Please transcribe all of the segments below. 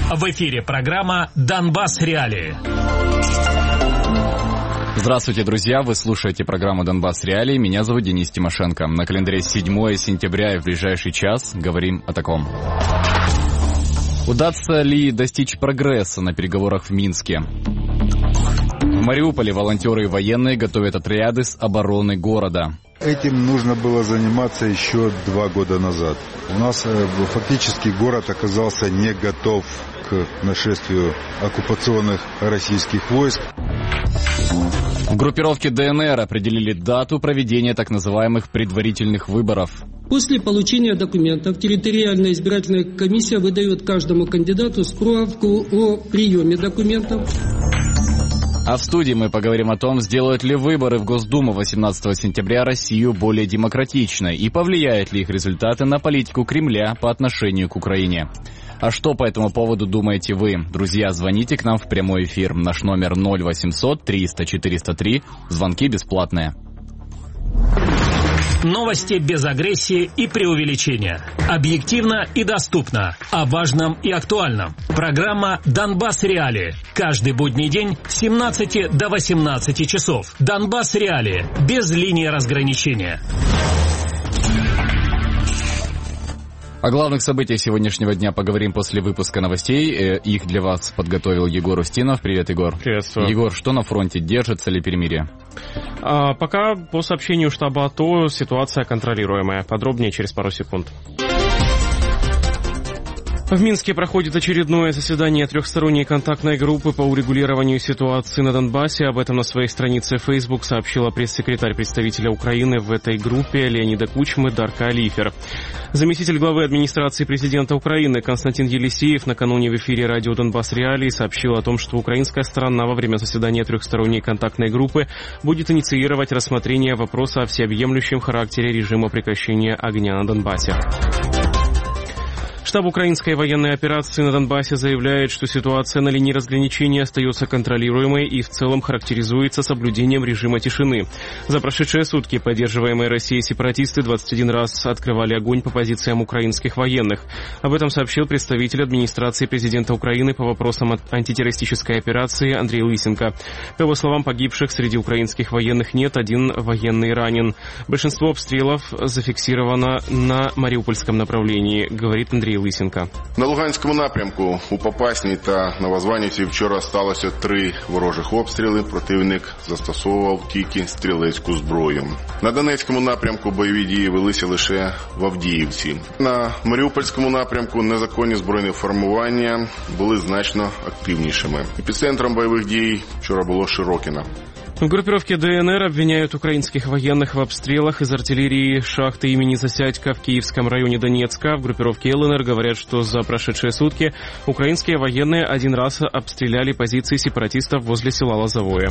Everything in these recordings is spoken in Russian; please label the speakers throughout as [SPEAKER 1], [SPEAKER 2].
[SPEAKER 1] В эфире программа «Донбасс Реалии».
[SPEAKER 2] Здравствуйте, друзья! Вы слушаете программу «Донбасс Реалии». Меня зовут Денис Тимошенко. На календаре 7 сентября и в ближайший час говорим о таком. Удастся ли достичь прогресса на переговорах в Минске? В Мариуполе волонтеры и военные готовят отряды с обороны города.
[SPEAKER 3] Этим нужно было заниматься еще 2 года назад. У нас фактически город оказался не готов к нашествию оккупационных российских войск.
[SPEAKER 2] В группировке ДНР определили дату проведения так называемых предварительных выборов.
[SPEAKER 4] После получения документов территориальная избирательная комиссия выдает каждому кандидату справку о приеме документов.
[SPEAKER 2] А в студии мы поговорим о том, сделают ли выборы в Госдуму 18 сентября Россию более демократичной и повлияют ли их результаты на политику Кремля по отношению к Украине. А что по этому поводу думаете вы? Друзья, звоните к нам в прямой эфир. Наш номер 0800 300 403. Звонки бесплатные.
[SPEAKER 1] Новости без агрессии и преувеличения. Объективно и доступно. О важном и актуальном. Программа «Донбасс Реалии». Каждый будний день с 17 до 18 часов. «Донбасс Реалии». Без линии разграничения.
[SPEAKER 2] О главных событиях сегодняшнего дня поговорим после выпуска новостей. Их для вас подготовил Егор Устинов. Привет, Егор.
[SPEAKER 5] Приветствую.
[SPEAKER 2] Егор, что на фронте? Держится ли перемирие?
[SPEAKER 5] Пока по сообщению штаба АТО ситуация контролируемая. Подробнее через пару секунд. В Минске проходит очередное заседание трехсторонней контактной группы по урегулированию ситуации на Донбассе. Об этом на своей странице Facebook сообщила пресс-секретарь представителя Украины в этой группе Леонида Кучмы Дарка Алифер. Заместитель главы администрации президента Украины Константин Елисеев накануне в эфире радио «Донбасс Реалии» сообщил о том, что украинская сторона во время заседания трехсторонней контактной группы будет инициировать рассмотрение вопроса о всеобъемлющем характере режима прекращения огня на Донбассе. Штаб украинской военной операции на Донбассе заявляет, что ситуация на линии разграничения остается контролируемой и в целом характеризуется соблюдением режима тишины. За прошедшие сутки поддерживаемые Россией сепаратисты 21 раз открывали огонь по позициям украинских военных. Об этом сообщил представитель администрации президента Украины по вопросам антитеррористической операции Андрей Лысенко. По его словам, погибших среди украинских военных нет, 1 военный ранен. Большинство обстрелов зафиксировано на Маріупольському направлении, говорит Андрей Лисенко.
[SPEAKER 6] На Луганському напрямку у Попасній та Новозванівці вчора сталося 3 ворожих обстріли. Противник застосовував тільки стрілецьку зброю. На Донецькому напрямку бойові дії велися лише в Авдіївці. На Маріупольському напрямку незаконні збройні формування були значно активнішими. Епіцентром бойових дій вчора було Широкино.
[SPEAKER 5] В группировке ДНР обвиняют украинских военных в обстрелах из артиллерии шахты имени Засядько в Киевском районе Донецка. В группировке ЛНР говорят, что за прошедшие сутки украинские военные 1 раз обстреляли позиции сепаратистов возле села Лозовое.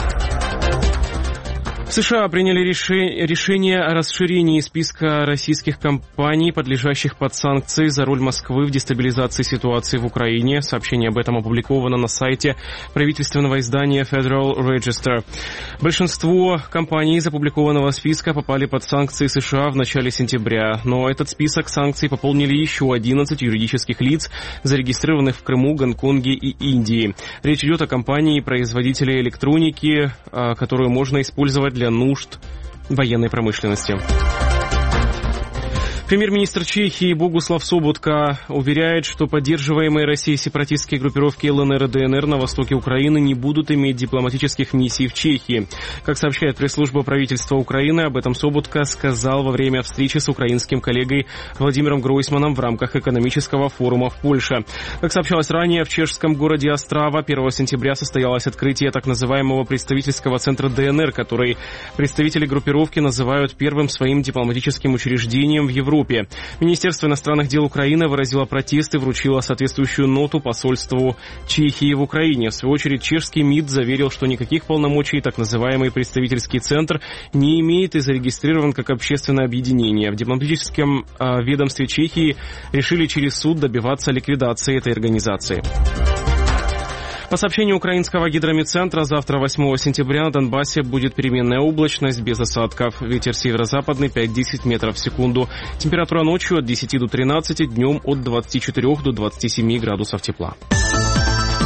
[SPEAKER 5] В США приняли решение о расширении списка российских компаний, подлежащих под санкции за роль Москвы в дестабилизации ситуации в Украине. Сообщение об этом опубликовано на сайте правительственного издания Federal Register. Большинство компаний из опубликованного списка попали под санкции США в начале сентября, но этот список санкций пополнили еще 11 юридических лиц, зарегистрированных в Крыму, Гонконге и Индии. Речь идет о компании-производителе электроники, которую можно использовать для нужд военной промышленности. Премьер-министр Чехии Богуслав Собутка уверяет, что поддерживаемые Россией сепаратистские группировки ЛНР и ДНР на востоке Украины не будут иметь дипломатических миссий в Чехии. Как сообщает пресс-служба правительства Украины, об этом Собутка сказал во время встречи с украинским коллегой Владимиром Гройсманом в рамках экономического форума в Польше. Как сообщалось ранее, в чешском городе Острава 1 сентября состоялось открытие так называемого представительского центра ДНР, который представители группировки называют первым своим дипломатическим учреждением в Европе. Министерство иностранных дел Украины выразило протест и вручило соответствующую ноту посольству Чехии в Украине. В свою очередь, чешский МИД заверил, что никаких полномочий так называемый представительский центр не имеет и зарегистрирован как общественное объединение. В дипломатическом ведомстве Чехии решили через суд добиваться ликвидации этой организации. По сообщению украинского гидрометцентра, завтра, 8 сентября, на Донбассе будет переменная облачность без осадков. Ветер северо-западный 5-10 метров в секунду. Температура ночью от 10 до 13, днем от 24 до 27 градусов тепла.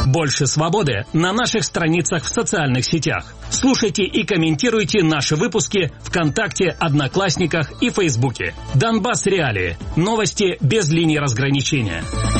[SPEAKER 1] Больше свободы на наших страницах в социальных сетях. Слушайте и комментируйте наши выпуски ВКонтакте, Одноклассниках и Фейсбуке. Донбасс Реалии. Новости без линии разграничения.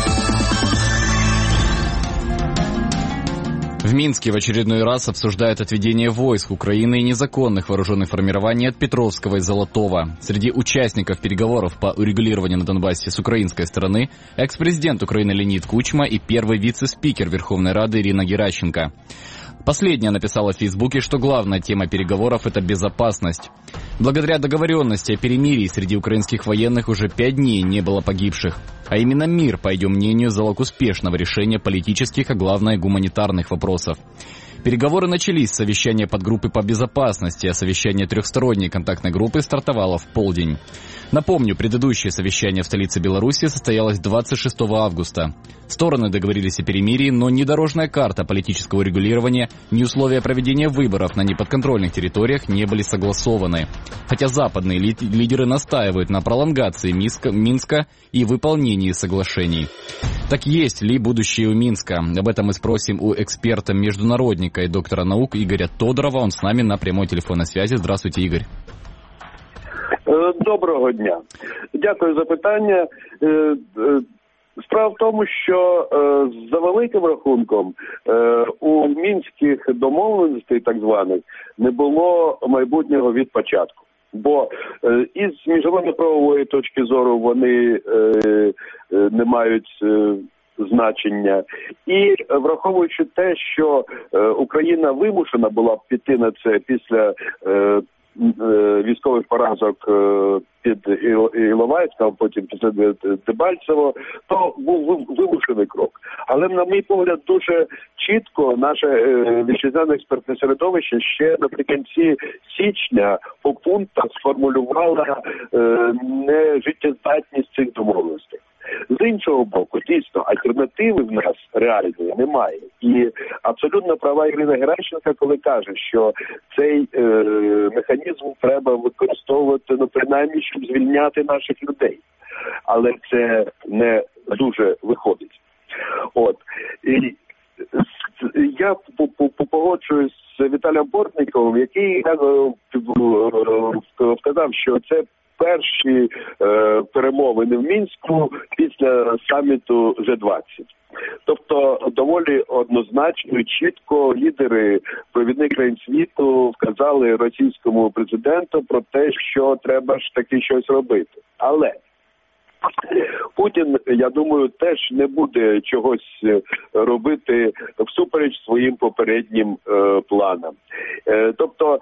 [SPEAKER 2] В Минске в очередной раз обсуждают отведение войск Украины и незаконных вооруженных формирований от Петровского и Золотого. Среди участников переговоров по урегулированию на Донбассе с украинской стороны экс-президент Украины Леонид Кучма и первый вице-спикер Верховной Рады Ирина Геращенко. Последняя написала в Фейсбуке, что главная тема переговоров – это безопасность. Благодаря договоренности о перемирии среди украинских военных уже 5 дней не было погибших. А именно мир, по ее мнению, залог успешного решения политических, а главное гуманитарных вопросов. Переговоры начались с совещания подгруппы по безопасности, а совещание трехсторонней контактной группы стартовало в полдень. Напомню, предыдущее совещание в столице Беларуси состоялось 26 августа. Стороны договорились о перемирии, но ни дорожная карта политического регулирования, ни условия проведения выборов на неподконтрольных территориях не были согласованы. Хотя западные лидеры настаивают на пролонгации Минска и выполнении соглашений. Так есть ли будущее у Минска? Об этом мы спросим у эксперта-международника и доктора наук Игоря Тодорова. Он с нами на прямой телефонной связи. Здравствуйте, Игорь.
[SPEAKER 7] Доброго дня. Дякую за питання. Справа в тому, що за великим рахунком у мінських домовленостей так званих не було майбутнього від початку. Бо із міжнародно-правової точки зору вони не мають значення. І враховуючи те, що Україна вимушена була піти на це після військових поразок під Іловайськом, а потім після Дебальцево, то був вимушений крок. Але, на мій погляд, дуже чітко наше вітчизняне експертне середовище ще наприкінці січня по пунктах сформулювало нежиттєздатність цих домовленостей. З іншого боку, дійсно, альтернативи в нас реальної немає. І абсолютно права Ірина Геращенко, коли каже, що цей механізм треба використовувати, принаймні, щоб звільняти наших людей. Але це не дуже виходить. От. І я погоджуюсь з Віталієм Портніковим, який вказав, що це перші перемовини в Мінську після саміту G20. Тобто доволі однозначно і чітко лідери провідних країн світу вказали російському президенту про те, що треба ж таки щось робити. Але Путін, я думаю, теж не буде чогось робити всупереч своїм попереднім планам. Тобто,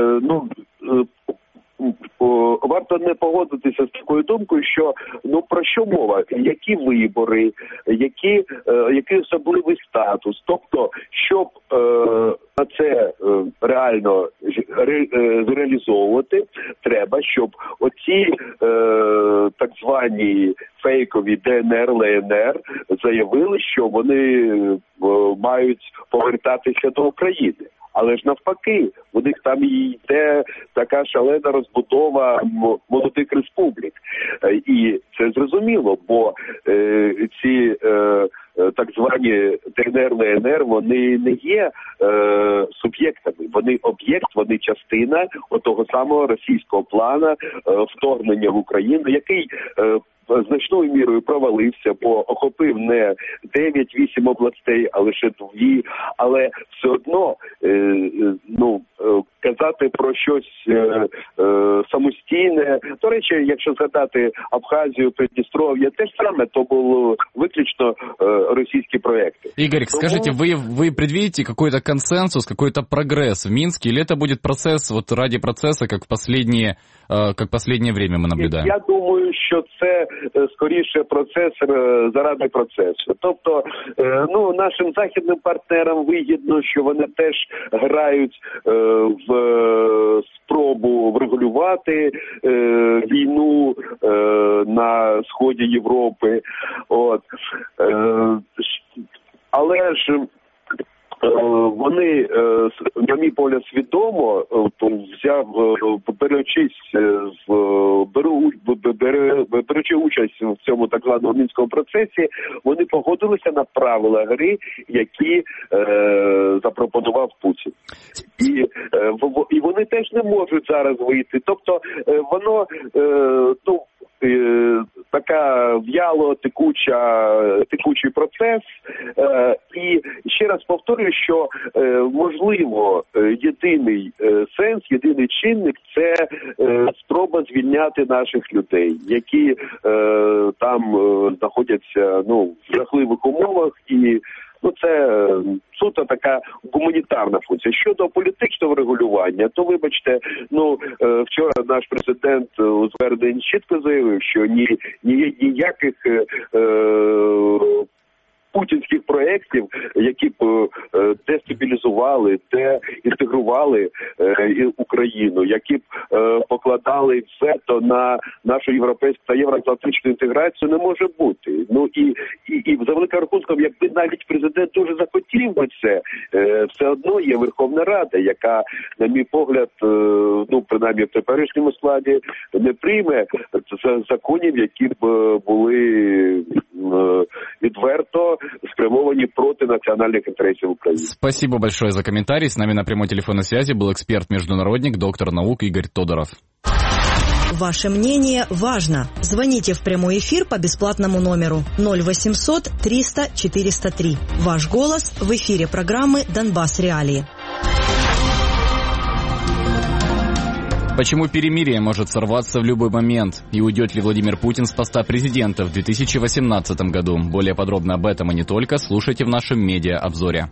[SPEAKER 7] варто не погодитися з такою думкою, що про що мова, які вибори, який особливий статус. Тобто, щоб це реально зреалізовувати, треба, щоб оці так звані фейкові ДНР, ЛНР заявили, що вони мають повертатися до України. Але ж навпаки, у них там йде така шалена розбудова молодих республік. І це зрозуміло, бо ці так звані ДНР, ЛНР, вони не є суб'єктами. Вони об'єкт, вони частина того самого російського плану вторгнення в Україну, який значною мірою провалився, бо охопив не 9-8 областей, а лише 2. Але все одно, казати про щось самостійне. До речі, якщо згадати Абхазію, Придністров'я, те ж саме, то було виключно російські проекти.
[SPEAKER 2] Игорь, скажите, вы предвидите какой-то консенсус, какой-то прогресс в Минске, или это будет процесс вот ради процесса, как последнее время мы наблюдаем?
[SPEAKER 7] Я думаю, що це скоріше процес заради процесу. Тобто, нашим західним партнерам вигідно, що вони теж грають в спробу врегулювати війну на сході Європи. Але ж вони, на мій погляд, свідомо беручи участь в цьому так званому мінському процесі, вони погодилися на правила гри, які запропонував Путін. І вони теж не можуть зараз вийти. Тобто воно така в'яло текучий процес. І ще раз повторюю, що можливо єдиний сенс, єдиний чинник – це спроба звільняти наших людей, які там знаходяться в жахливих умовах, і це суто така гуманітарна функція. Щодо політичного регулювання, то, вибачте, вчора наш президент у зверненні чітко заявив, що ніяких путінських проєктів, які б дестабілізували, деінтегрували Україну, які б покладали вето на нашу європейську та євроатлантичну інтеграцію, не може бути. І за великим рахунком, якби навіть президент дуже захотів би це, все одно є Верховна Рада, яка, на мій погляд, принаймні в теперішньому складі, не прийме законів, які б були відверто спрямовані проти национальных интересов Украины.
[SPEAKER 2] Спасибо большое за комментарий. С нами на прямой телефонной связи был эксперт-международник, доктор наук Игорь Тодоров.
[SPEAKER 8] Ваше мнение важно. Звоните в прямой эфир по бесплатному номеру 0800 300 403. Ваш голос в эфире программы «Донбасс Реалии».
[SPEAKER 2] Почему перемирие может сорваться в любой момент? И уйдет ли Владимир Путин с поста президента в 2018 году? Более подробно об этом и не только слушайте в нашем медиа-обзоре.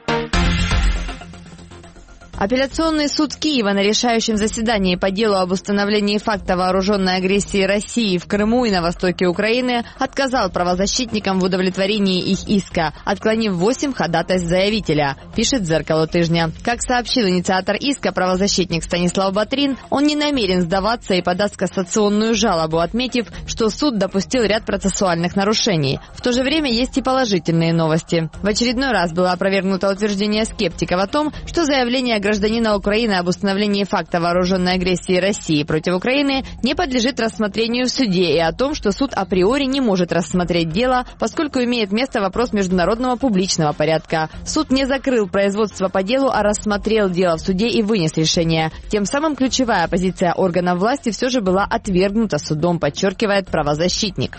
[SPEAKER 9] Апелляционный суд Киева на решающем заседании по делу об установлении факта вооруженной агрессии России в Крыму и на востоке Украины отказал правозащитникам в удовлетворении их иска, отклонив 8 ходатайств заявителя, пишет «Зеркало тыжня». Как сообщил инициатор иска, правозащитник Станислав Батрин, он не намерен сдаваться и подаст кассационную жалобу, отметив, что суд допустил ряд процессуальных нарушений. В то же время есть и положительные новости. В очередной раз было опровергнуто утверждение скептиков о том, что заявление гражданина Украины об установлении факта вооруженной агрессии России против Украины не подлежит рассмотрению в суде, и о том, что суд априори не может рассмотреть дело, поскольку имеет место вопрос международного публичного порядка. Суд не закрыл производство по делу, а рассмотрел дело в суде и вынес решение. Тем самым ключевая позиция органов власти все же была отвергнута судом, подчеркивает правозащитник.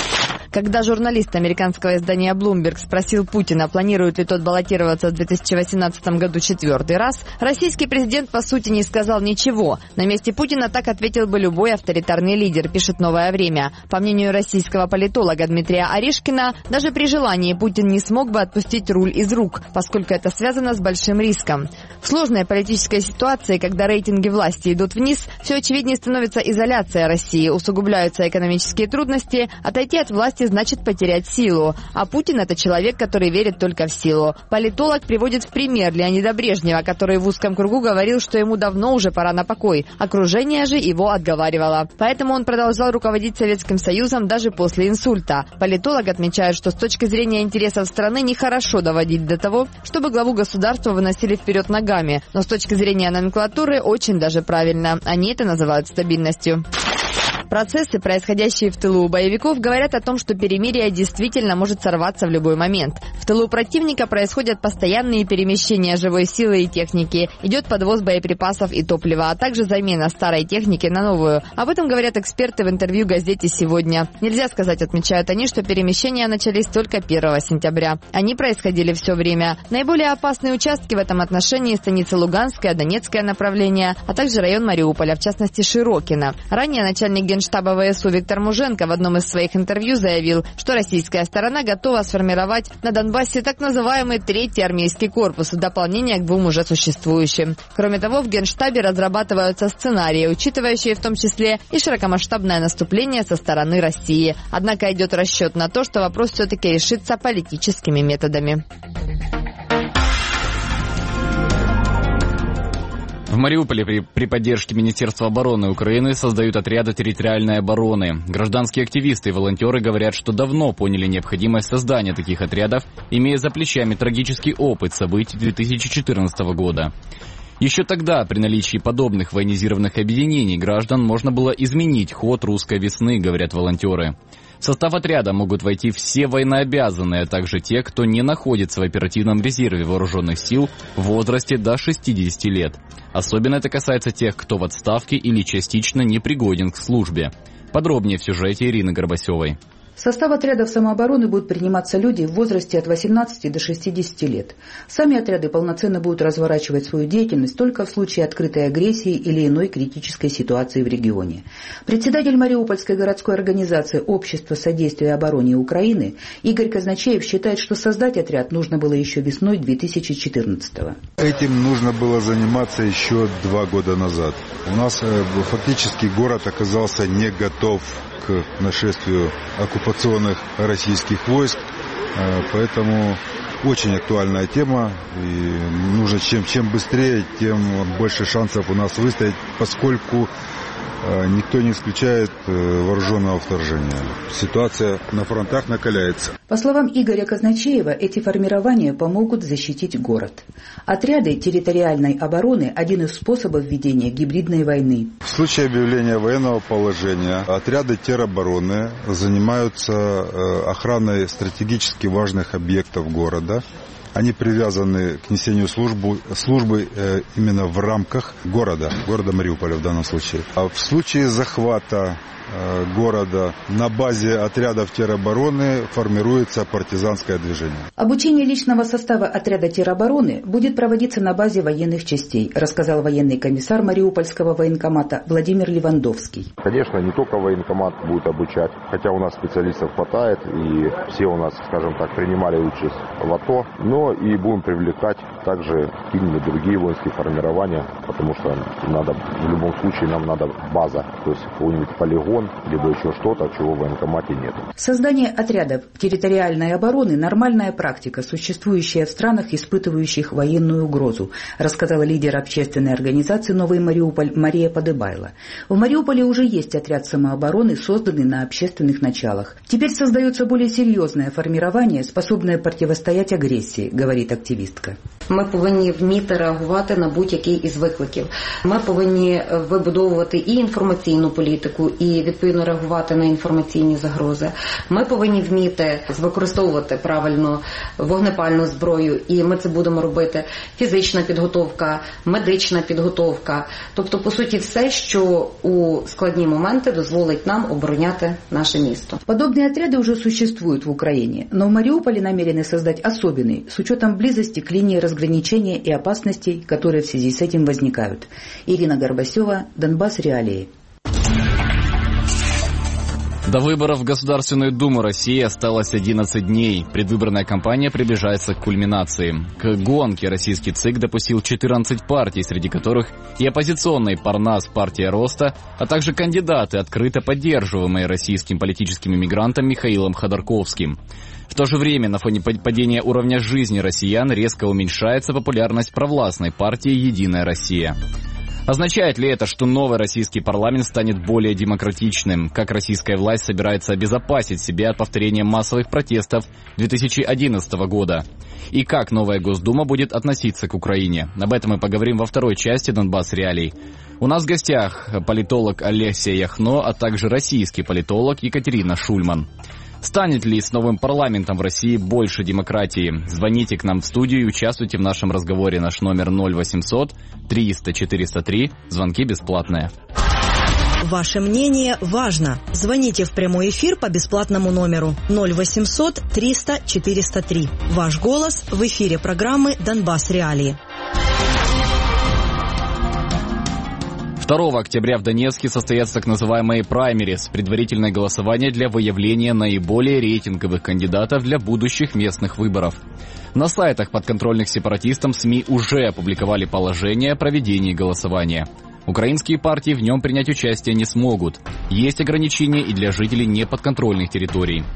[SPEAKER 9] Когда журналист американского издания Bloomberg спросил Путина, планирует ли тот баллотироваться в 2018 году 4-й раз, российский президент, по сути, не сказал ничего. На месте Путина так ответил бы любой авторитарный лидер, пишет «Новое время». По мнению российского политолога Дмитрия Орешкина, даже при желании Путин не смог бы отпустить руль из рук, поскольку это связано с большим риском. В сложной политической ситуации, когда рейтинги власти идут вниз, все очевиднее становится изоляция России, усугубляются экономические трудности, отойти от власти значит потерять силу. А Путин – это человек, который верит только в силу. Политолог приводит в пример Леонида Брежнева, который в узком кругу говорил, что ему давно уже пора на покой. Окружение же его отговаривало. Поэтому он продолжал руководить Советским Союзом даже после инсульта. Политолог отмечает, что с точки зрения интересов страны нехорошо доводить до того, чтобы главу государства выносили вперед ногами. Но с точки зрения номенклатуры очень даже правильно. Они это называют стабильностью. Процессы, происходящие в тылу у боевиков, говорят о том, что перемирие действительно может сорваться в любой момент. В тылу противника происходят постоянные перемещения живой силы и техники, идет подвоз боеприпасов и топлива, а также замена старой техники на новую. Об этом говорят эксперты в интервью газете «Сегодня». Нельзя сказать, отмечают они, что перемещения начались только 1 сентября. Они происходили все время. Наиболее опасные участки в этом отношении – станица Луганская, Донецкое направление, а также район Мариуполя, в частности Широкино. Ранее начальник Генштаба ВСУ Виктор Муженко в одном из своих интервью заявил, что российская сторона готова сформировать на Донбассе так называемый 3-й армейский корпус в дополнение к 2 уже существующим. Кроме того, в Генштабе разрабатываются сценарии, учитывающие в том числе и широкомасштабное наступление со стороны России. Однако идет расчет на то, что вопрос все-таки решится политическими методами.
[SPEAKER 2] В Мариуполе при поддержке Министерства обороны Украины создают отряды территориальной обороны. Гражданские активисты и волонтеры говорят, что давно поняли необходимость создания таких отрядов, имея за плечами трагический опыт событий 2014 года. Еще тогда, при наличии подобных военизированных объединений граждан, можно было изменить ход русской весны, говорят волонтеры. В состав отряда могут войти все военнообязанные, а также те, кто не находится в оперативном резерве вооруженных сил в возрасте до 60 лет. Особенно это касается тех, кто в отставке или частично непригоден к службе. Подробнее в сюжете Ирины Горбасевой.
[SPEAKER 10] В состав отрядов самообороны будут приниматься люди в возрасте от 18 до 60 лет. Сами отряды полноценно будут разворачивать свою деятельность только в случае открытой агрессии или иной критической ситуации в регионе. Председатель Мариупольской городской организации «Общество содействия обороне Украины» Игорь Казначеев считает, что создать отряд нужно было еще весной 2014-го.
[SPEAKER 3] Этим нужно было заниматься еще 2 года назад. У нас фактически город оказался не готов к нашествию оккупационных российских войск, поэтому очень актуальная тема, и нужно чем быстрее, тем больше шансов у нас выстоять, поскольку никто не исключает вооруженного вторжения. Ситуация на фронтах накаляется.
[SPEAKER 10] По словам Игоря Казначеева, эти формирования помогут защитить город. Отряды территориальной обороны – один из способов ведения гибридной войны.
[SPEAKER 3] В случае объявления военного положения отряды теробороны занимаются охраной стратегически важных объектов города. Они привязаны к несению службы именно в рамках города Мариуполя в данном случае. А в случае захвата города на базе отрядов теробороны формируется партизанское движение.
[SPEAKER 10] Обучение личного состава отряда теробороны будет проводиться на базе военных частей, рассказал военный комиссар Мариупольского военкомата Владимир Левандовский.
[SPEAKER 11] Конечно, не только военкомат будет обучать, хотя у нас специалистов хватает, и все у нас, скажем так, принимали участь в АТО, но и будем привлекать также какие-нибудь другие воинские формирования, потому что в любом случае нам надо база, то есть какой-нибудь полигон, либо еще что-то, чего в военкомате нет.
[SPEAKER 10] Создание отрядов территориальной обороны – нормальная практика, существующая в странах, испытывающих военную угрозу, рассказала лидер общественной организации «Новый Мариуполь» Мария Подыбайло. В Мариуполе уже есть отряд самообороны, созданный на общественных началах. Теперь создается более серьезное формирование, способное противостоять агрессии, говорит активістка.
[SPEAKER 12] Ми повинні вміти реагувати на будь-який із викликів. Ми повинні вибудовувати і інформаційну політику, і відповідно реагувати на інформаційні загрози. Ми повинні вміти використовувати правильно вогнепальну зброю, і ми це будемо робити. Фізична підготовка, медична підготовка. Тобто, по суті, все, що у складні моменти дозволить нам обороняти наше місто.
[SPEAKER 10] Подобные отряды уже существуют в Украине, но в Мариуполе намерены создать особенный, с учетом близости к линии разграничения и опасностей, которые в связи с этим возникают. Ирина Горбасева, Донбасс Реалии.
[SPEAKER 2] До выборов в Государственную Думу России осталось 11 дней. Предвыборная кампания приближается к кульминации. К гонке российский ЦИК допустил 14 партий, среди которых и оппозиционный Парнас, партия Роста, а также кандидаты, открыто поддерживаемые российским политическим иммигрантом Михаилом Ходорковским. В то же время на фоне падения уровня жизни россиян резко уменьшается популярность провластной партии «Единая Россия». Означает ли это, что новый российский парламент станет более демократичным? Как российская власть собирается обезопасить себя от повторения массовых протестов 2011 года? И как новая Госдума будет относиться к Украине? Об этом мы поговорим во второй части «Донбасс Реалий». У нас в гостях политолог Олеся Яхно, а также российский политолог Екатерина Шульман. Станет ли с новым парламентом в России больше демократии? Звоните к нам в студию и участвуйте в нашем разговоре. Наш номер 0800 300 403. Звонки бесплатные.
[SPEAKER 8] Ваше мнение важно. Звоните в прямой эфир по бесплатному номеру 0800 300 403. Ваш голос в эфире программы «Донбасс Реалии».
[SPEAKER 2] 2 октября в Донецке состоятся так называемые праймерис – предварительное голосование для выявления наиболее рейтинговых кандидатов для будущих местных выборов. На сайтах подконтрольных сепаратистам СМИ уже опубликовали положение о проведении голосования. Украинские партии в нем принять участие не смогут. Есть ограничения и для жителей неподконтрольных территорий.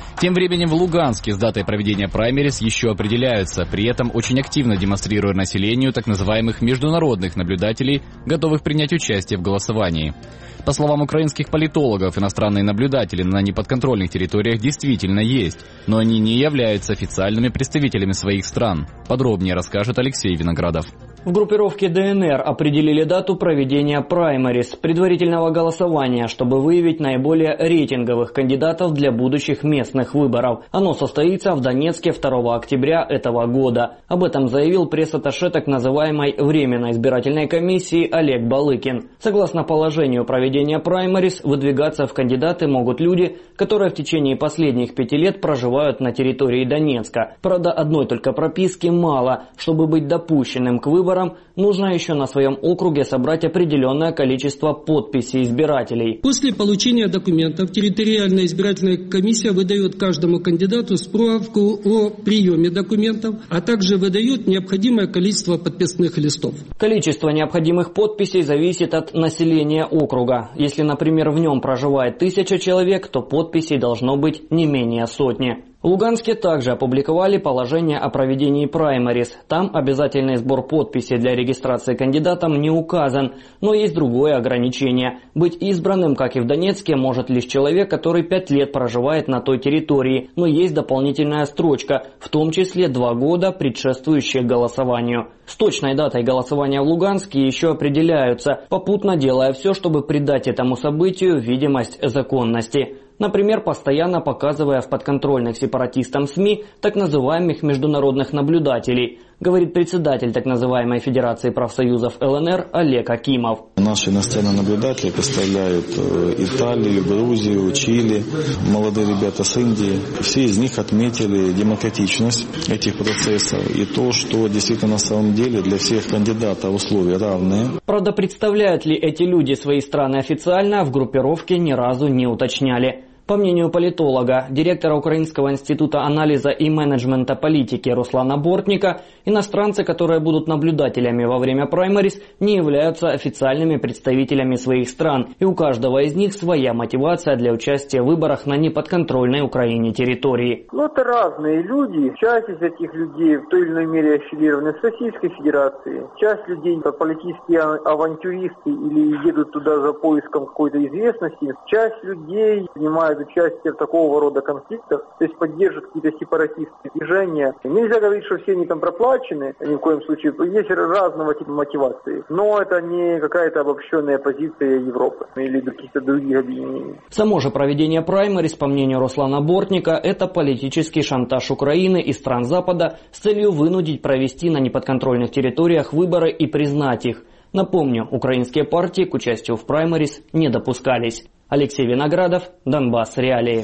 [SPEAKER 2] Тем временем в Луганске с датой проведения праймерис еще определяются, при этом очень активно демонстрируя населению так называемых международных наблюдателей, готовых принять участие в голосовании. По словам украинских политологов, иностранные наблюдатели на неподконтрольных территориях действительно есть, но они не являются официальными представителями своих стран. Подробнее расскажет Алексей Виноградов.
[SPEAKER 13] В группировке ДНР определили дату проведения праймерис, предварительного голосования, чтобы выявить наиболее рейтинговых кандидатов для будущих местных выборов. Оно состоится в Донецке 2 октября этого года. Об этом заявил пресс-атташе так называемой Временной избирательной комиссии Олег Балыкин. Согласно положению проведения праймерис, выдвигаться в кандидаты могут люди, которые в течение последних 5 лет проживают на территории Донецка. Правда, одной только прописки мало. Чтобы быть допущенным к выборам, нужно еще на своем округе собрать определенное количество подписей избирателей.
[SPEAKER 4] После получения документов территориальная избирательная комиссия выдает каждому кандидату справку о приеме документов, а также выдает необходимое количество подписных листов.
[SPEAKER 13] Количество необходимых подписей зависит от населения округа. Если, например, в нем проживает 1000 человек, то подписей должно быть не менее 100. В Луганске также опубликовали положение о проведении праймерис. Там обязательный сбор подписей для регистрации кандидатом не указан, но есть другое ограничение. Быть избранным, как и в Донецке, может лишь человек, который 5 лет проживает на той территории, но есть дополнительная строчка, в том числе 2 года, предшествующие голосованию. С точной датой голосования в Луганске еще определяются, попутно делая все, чтобы придать этому событию видимость законности. Например, постоянно показывая в подконтрольных сепаратистам СМИ так называемых международных наблюдателей, говорит председатель так называемой Федерации профсоюзов ЛНР Олег Акимов.
[SPEAKER 14] Наши иностранные наблюдатели представляют Италию, Грузию, Чили, молодые ребята с Индии. Все из них отметили демократичность этих процессов и то, что действительно на самом деле для всех кандидатов условия равные.
[SPEAKER 13] Правда, представляют ли эти люди свои страны официально, в группировке ни разу не уточняли. По мнению политолога, директора Украинского института анализа и менеджмента политики Руслана Бортника, иностранцы, которые будут наблюдателями во время праймерис, не являются официальными представителями своих стран, и у каждого из них своя мотивация для участия в выборах на неподконтрольной Украине территории.
[SPEAKER 15] Это разные люди. Часть из этих людей в той или иной мере аффилированы с Российской Федерацией. Часть людей это политические авантюристы или едут туда за поиском какой-то известности. Часть людей занимают участие в такого рода конфликтах, то есть поддерживают какие-то сепаратистские движения. Нельзя говорить, что все они там проплачены, ни в коем случае. Есть разного типа мотивации, но это не какая-то обобщенная позиция Европы или каких-то других объединений.
[SPEAKER 13] Само же проведение праймерис, по мнению Руслана Бортника, это политический шантаж Украины и стран Запада с целью вынудить провести на неподконтрольных территориях выборы и признать их. Напомню, украинские партии к участию в праймерис не допускались. Алексей Виноградов, Донбасс Реалии.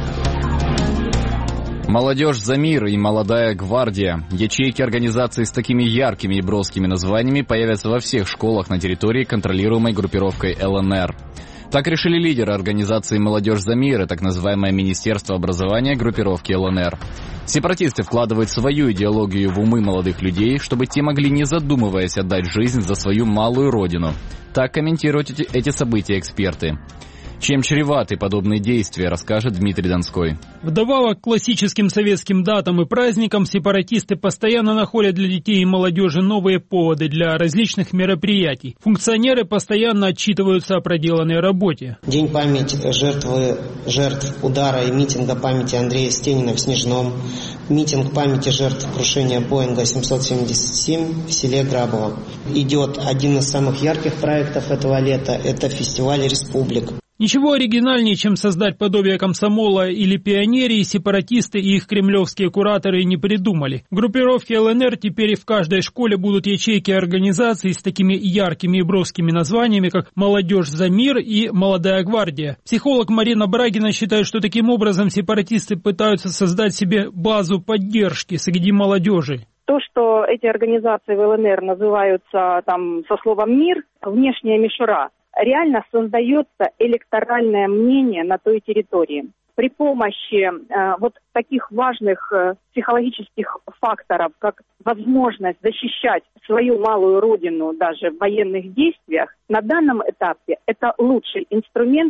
[SPEAKER 2] Молодежь за мир и молодая гвардия. Ячейки организации с такими яркими и броскими названиями появятся во всех школах на территории, контролируемой группировкой ЛНР. Так решили лидеры организации «Молодежь за мир» и так называемое Министерство образования группировки ЛНР. Сепаратисты вкладывают свою идеологию в умы молодых людей, чтобы те могли, не задумываясь, отдать жизнь за свою малую родину. Так комментируют эти события эксперты. Чем чреваты подобные действия, расскажет Дмитрий Донской.
[SPEAKER 16] Вдобавок к классическим советским датам и праздникам сепаратисты постоянно находят для детей и молодежи новые поводы для различных мероприятий. Функционеры постоянно отчитываются о проделанной работе.
[SPEAKER 17] День памяти жертв удара и митинга памяти Андрея Стенина в Снежном. Митинг памяти жертв крушения Боинга 777 в селе Грабово. Идет один из самых ярких проектов этого лета – это фестиваль «Республик».
[SPEAKER 16] Ничего оригинальнее, чем создать подобие комсомола или пионерии, сепаратисты и их кремлевские кураторы не придумали. В группировке ЛНР теперь в каждой школе будут ячейки организаций с такими яркими и броскими названиями, как «Молодежь за мир» и «Молодая гвардия». Психолог Марина Брагина считает, что таким образом сепаратисты пытаются создать себе базу поддержки среди молодежи.
[SPEAKER 18] То, что эти организации в ЛНР называются там со словом «мир», внешняя мишура, реально создается электоральное мнение на той территории. При помощи вот таких важных психологических факторов, как возможность защищать свою малую родину даже в военных действиях, на данном этапе это лучший инструмент,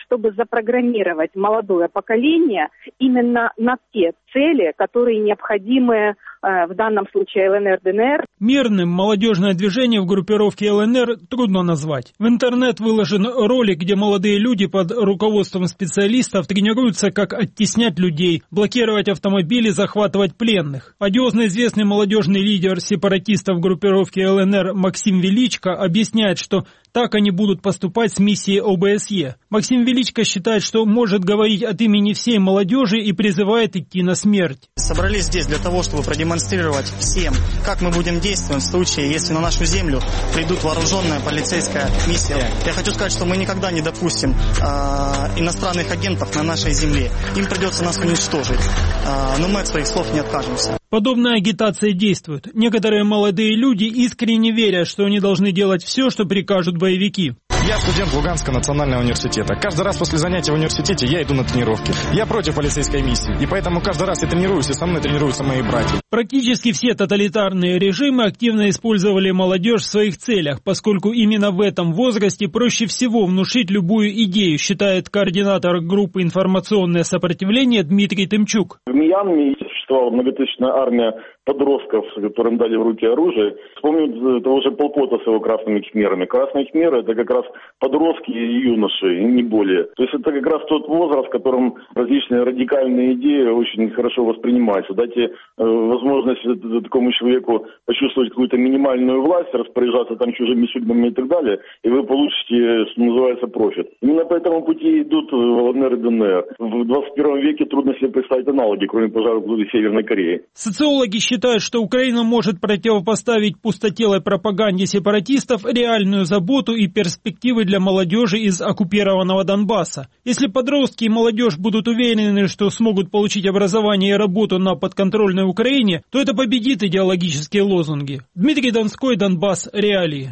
[SPEAKER 18] чтобы запрограммировать молодое поколение именно на те цели, которые необходимы в данном случае ЛНР, ДНР.
[SPEAKER 16] Мирным молодежное движение в группировке ЛНР трудно назвать. В интернет выложен ролик, где молодые люди под руководством специалистов тренируются, как оттеснять людей, блокировать автомобили, захватывать пленных. Одиозно известный молодежный лидер сепаратистов группировки ЛНР Максим Величко объясняет, что так они будут поступать с миссией ОБСЕ. Максим Величко считает, что может говорить от имени всей молодежи и призывает идти на смерть.
[SPEAKER 19] Собрались здесь для того, чтобы продемонстрировать всем, как мы будем действовать в случае, если на нашу землю придут вооруженная полицейская миссия. Я хочу сказать, что мы никогда не допустим иностранных агентов на нашей земле. Им придется нас уничтожить, но мы от своих слов не откажемся.
[SPEAKER 16] Подобная агитация действует. Некоторые молодые люди искренне верят, что они должны делать все, что прикажут боевики.
[SPEAKER 20] Я студент Луганского национального университета. Каждый раз после занятий в университете я иду на тренировки. Я против полицейской миссии, и поэтому каждый раз я тренируюсь, и со мной тренируются мои братья.
[SPEAKER 16] Практически все тоталитарные режимы активно использовали молодежь в своих целях, поскольку именно в этом возрасте проще всего внушить любую идею, считает координатор группы «Информационное сопротивление» Дмитрий Тымчук.
[SPEAKER 21] В Мьянме существовала многотысячная армия подростков, которым дали в руки оружие. Вспомню того же Пол Пота с его красными khmerами. Красные khmerы — это как раз подростки и юноши, и не более. То есть это как раз тот возраст, в котором различные радикальные идеи очень хорошо воспринимаются. Дайте возможность такому человеку почувствовать какую-то минимальную власть, распоряжаться там чужими судьбами и так далее, и вы получите, что называется, профит. Именно по этому пути идут в ЛНР и ДНР. В 21 веке трудно себе представить аналоги, кроме пожаров в Северной Корее.
[SPEAKER 16] Социологи считают, что Украина может противопоставить пустотелой пропаганде сепаратистов реальную заботу и перспективы для молодежи из оккупированного Донбасса. Если подростки и молодежь будут уверены, что смогут получить образование и работу на подконтрольной Украине, то это победит идеологические лозунги. Дмитрий Донской, Донбасс, реалии.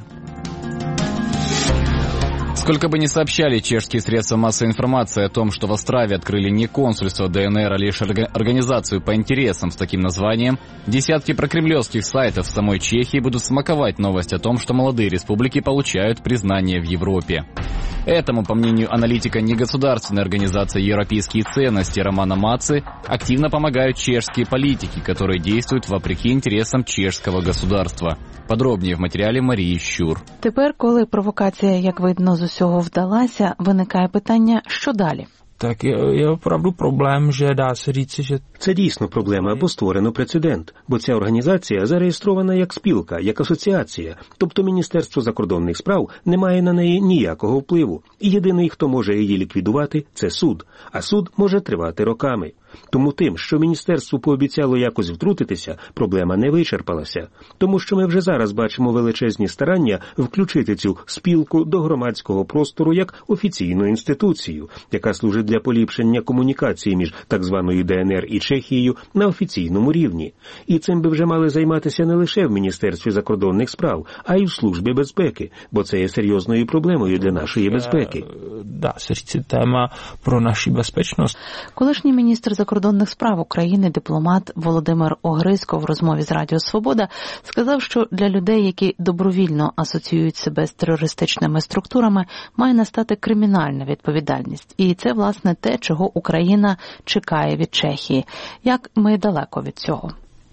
[SPEAKER 2] Сколько бы ни сообщали чешские средства массовой информации о том, что в Острове открыли не консульство ДНР, а лишь организацию по интересам с таким названием, десятки прокремлевских сайтов в самой Чехии будут смаковать новость о том, что молодые республики получают признание в Европе. Этому, по мнению аналитика негосударственной организации «Европейские ценности» Романа Маци, активно помогают чешские политики, которые действуют вопреки интересам чешского государства. Подробніше в матеріалі Марії Щур.
[SPEAKER 22] Тепер, коли провокація, як видно, з усього вдалася, виникає питання, що далі?
[SPEAKER 23] Так є оправду проблем, що дá se říci, що...
[SPEAKER 24] Це дійсно проблема, бо створено прецедент, бо ця організація зареєстрована як спілка, як асоціація, тобто Міністерство закордонних справ не має на неї ніякого впливу. І єдиний, хто може її ліквідувати, це суд, а суд може тривати роками. Тому тим, що міністерство пообіцяло якось втрутитися, проблема не вичерпалася. Тому що ми вже зараз бачимо величезні старання включити цю спілку до громадського простору як офіційну інституцію, яка служить для поліпшення комунікації між так званою ДНР і Чехією на офіційному рівні. І цим би вже мали займатися не лише в Міністерстві закордонних справ, а й в Службі безпеки, бо це є серйозною проблемою для нашої безпеки.
[SPEAKER 23] Dá se říci téma pro naši bezpečnost.
[SPEAKER 22] Колишній міністр закордонних справ України, дипломат Володимир Огризько в розмові з Радіо Свобода сказав, що для людей, які добровільно асоціюють себе з терористичними структурами, має настати кримінальна відповідальність. І це, власне, те, чого Україна чекає від Чехії. Як ми далеко від цього?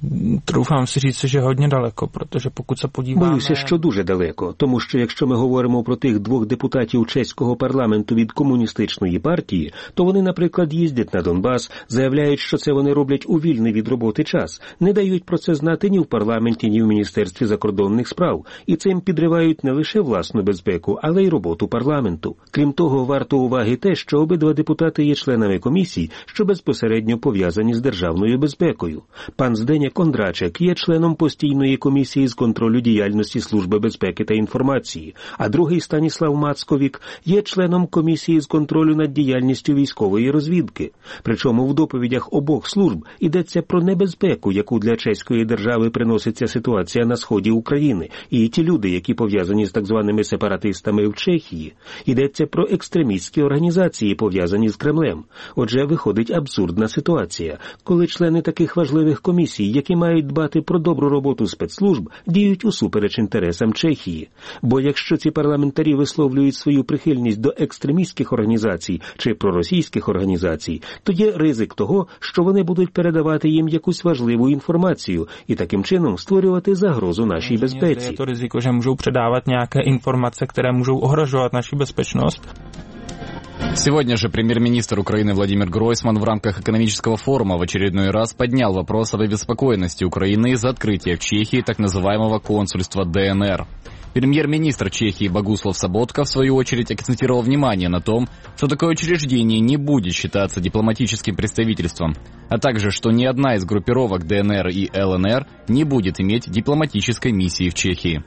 [SPEAKER 23] Трufám si říct, že hodně daleko, protože pokud se podíváme...
[SPEAKER 24] Боюся, що дуже далеко, тому що якщо ми говоримо про тих двох депутатів чеського парламенту від комуністичної партії, то вони, наприклад, їздять на Донбас, заявляють, що це вони роблять у вільний від роботи час, не дають про це знати ні в парламенті, ні в Міністерстві закордонних справ, і цим підривають не лише власну безпеку, але й роботу парламенту. Крім того, варто уваги те, що обидва депутати є членами комісій, що безпосередньо пов'язані з державною безпекою. Пан Зденя Кондрачек є членом постійної комісії з контролю діяльності Служби безпеки та інформації, а другий Станіслав Мацковік є членом комісії з контролю над діяльністю військової розвідки. Причому в доповідях обох служб йдеться про небезпеку, яку для чеської держави приноситься ситуація на сході України, і ті люди, які пов'язані з так званими сепаратистами в Чехії. Йдеться про екстремістські організації, пов'язані з Кремлем. Отже, виходить абсурдна ситуація, коли члени таких важливих комісій, які мають дбати про добру роботу спецслужб, діють усупереч інтересам Чехії. Бо якщо ці парламентарі висловлюють свою прихильність до екстремістських організацій чи проросійських організацій, то є ризик того, що вони будуть передавати їм якусь важливу інформацію і таким чином створювати загрозу нашій безпеці.
[SPEAKER 23] Je to riziko, že můžou předávat nějaké informace, které můžou ohrožovat naši bezpečnost.
[SPEAKER 2] Сегодня же премьер-министр Украины Владимир Гройсман в рамках экономического форума в очередной раз поднял вопрос об обеспокоенности Украины из-за открытия в Чехии так называемого консульства ДНР. Премьер-министр Чехии Богуслав Соботка, в свою очередь, акцентировал внимание на том, что такое учреждение не будет считаться дипломатическим представительством, а также, что ни одна из группировок ДНР и ЛНР не будет иметь дипломатической миссии в Чехии.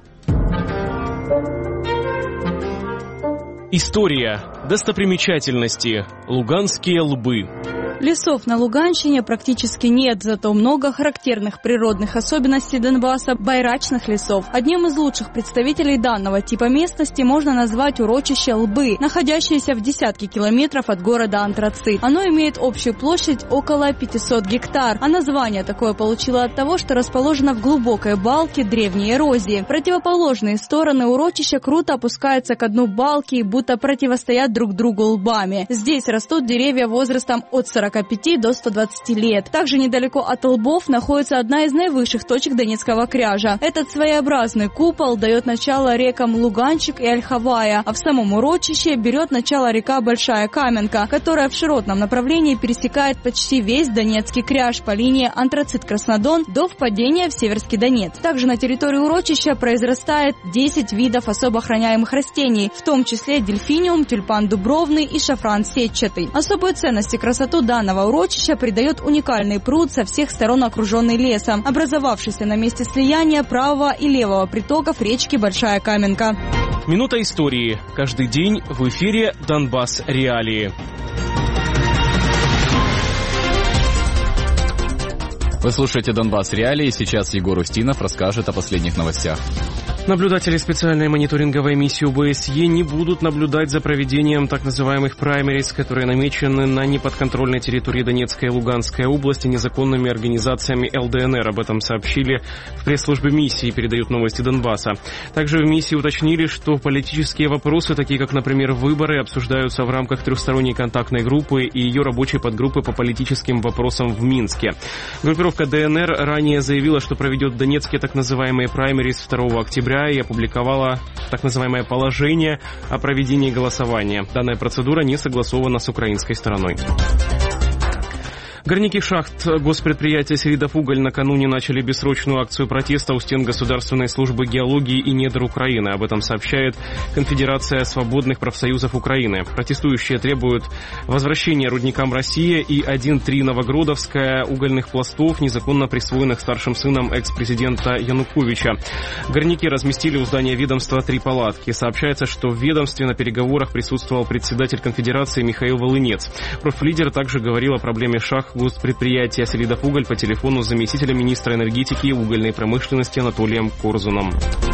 [SPEAKER 1] История. Достопримечательности. Луганские лбы.
[SPEAKER 5] Лесов на Луганщине практически нет, зато много характерных природных особенностей Донбасса – байрачных лесов. Одним из лучших представителей данного типа местности можно назвать урочище Лбы, находящееся в десятке километров от города Антрацит. Оно имеет общую площадь около 500 гектар, а название такое получило от того, что расположено в глубокой балке древней эрозии. Противоположные стороны урочища круто опускаются к дну балки и будто противостоят друг другу лбами. Здесь растут деревья возрастом от 45 до 120 лет. Также недалеко от лбов находится одна из наивысших точек Донецкого кряжа. Этот своеобразный купол дает начало рекам Луганчик и Ольховая, а в самом урочище берет начало река Большая Каменка, которая в широтном направлении пересекает почти весь Донецкий кряж по линии Антрацит-Краснодон до впадения в Северский Донец. Также на территории урочища произрастает 10 видов особо охраняемых растений, в том числе дельфиниум, тюльпан дубровный и шафран сетчатый. Особую ценность и красоту данного урочища придает уникальный пруд со всех сторон окруженный лесом, образовавшийся на месте слияния правого и левого притоков речки Большая Каменка.
[SPEAKER 1] Минута истории. Каждый день в эфире «Донбасс. Реалии».
[SPEAKER 2] Вы слушаете «Донбасс. Реалии». Сейчас Егор Устинов расскажет о последних новостях.
[SPEAKER 1] Наблюдатели специальной мониторинговой миссии ОБСЕ не будут наблюдать за проведением так называемых праймериз, которые намечены на неподконтрольной территории Донецкой и Луганской области незаконными организациями ЛДНР. Об этом сообщили в пресс-службе миссии, передают новости Донбасса. Также в миссии уточнили, что политические вопросы, такие как, например, выборы, обсуждаются в рамках трехсторонней контактной группы и ее рабочей подгруппы по политическим вопросам в Минске. Группировка ДНР ранее заявила, что проведет в Донецке так называемые праймериз 2 октября и опубликовала так называемое положение о проведении голосования. Данная процедура не согласована с украинской стороной. Горняки шахт госпредприятия «Селидовуголь» накануне начали бессрочную акцию протеста у стен Государственной службы геологии и недр Украины. Об этом сообщает Конфедерация свободных профсоюзов Украины. Протестующие требуют возвращения рудникам «Россия» и 1-3 Новогродовская угольных пластов, незаконно присвоенных старшим сыном экс-президента Януковича. Горняки разместили у здания ведомства 3 палатки. Сообщается, что в ведомстве на переговорах присутствовал председатель Конфедерации Михаил Волынец. Профлидер также говорил о проблеме шахт госпредприятия «Селидовуголь» по телефону с заместителем министра энергетики и угольной промышленности Анатолием Корзуном.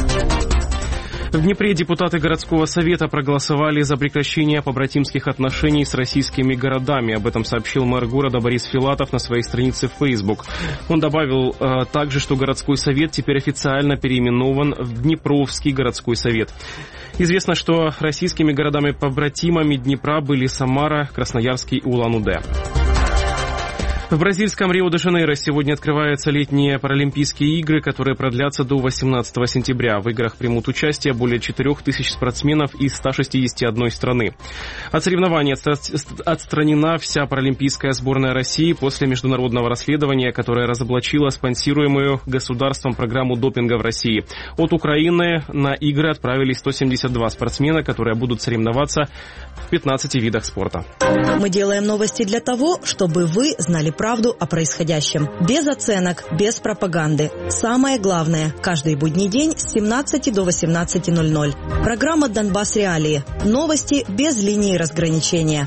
[SPEAKER 1] В Днепре депутаты городского совета проголосовали за прекращение побратимских отношений с российскими городами. Об этом сообщил мэр города Борис Филатов на своей странице в Facebook. Он добавил также, что городской совет теперь официально переименован в Днепровский городской совет. Известно, что российскими городами-побратимами Днепра были Самара, Красноярский и Улан-Удэ. В бразильском Рио-де-Жанейро сегодня открываются летние Паралимпийские игры, которые продлятся до 18 сентября. В играх примут участие более 4000 спортсменов из 161 страны. От соревнований отстранена вся паралимпийская сборная России после международного расследования, которое разоблачило спонсируемую государством программу допинга в России. От Украины на игры отправились 172 спортсмена, которые будут соревноваться в 15 видах спорта.
[SPEAKER 8] Мы делаем новости для того, чтобы вы знали правду о происходящем. Без оценок, без пропаганды. Самое главное, каждый будний день с 17 до 18:00. Программа «Донбасс. Реалии». Новости без линии разграничения.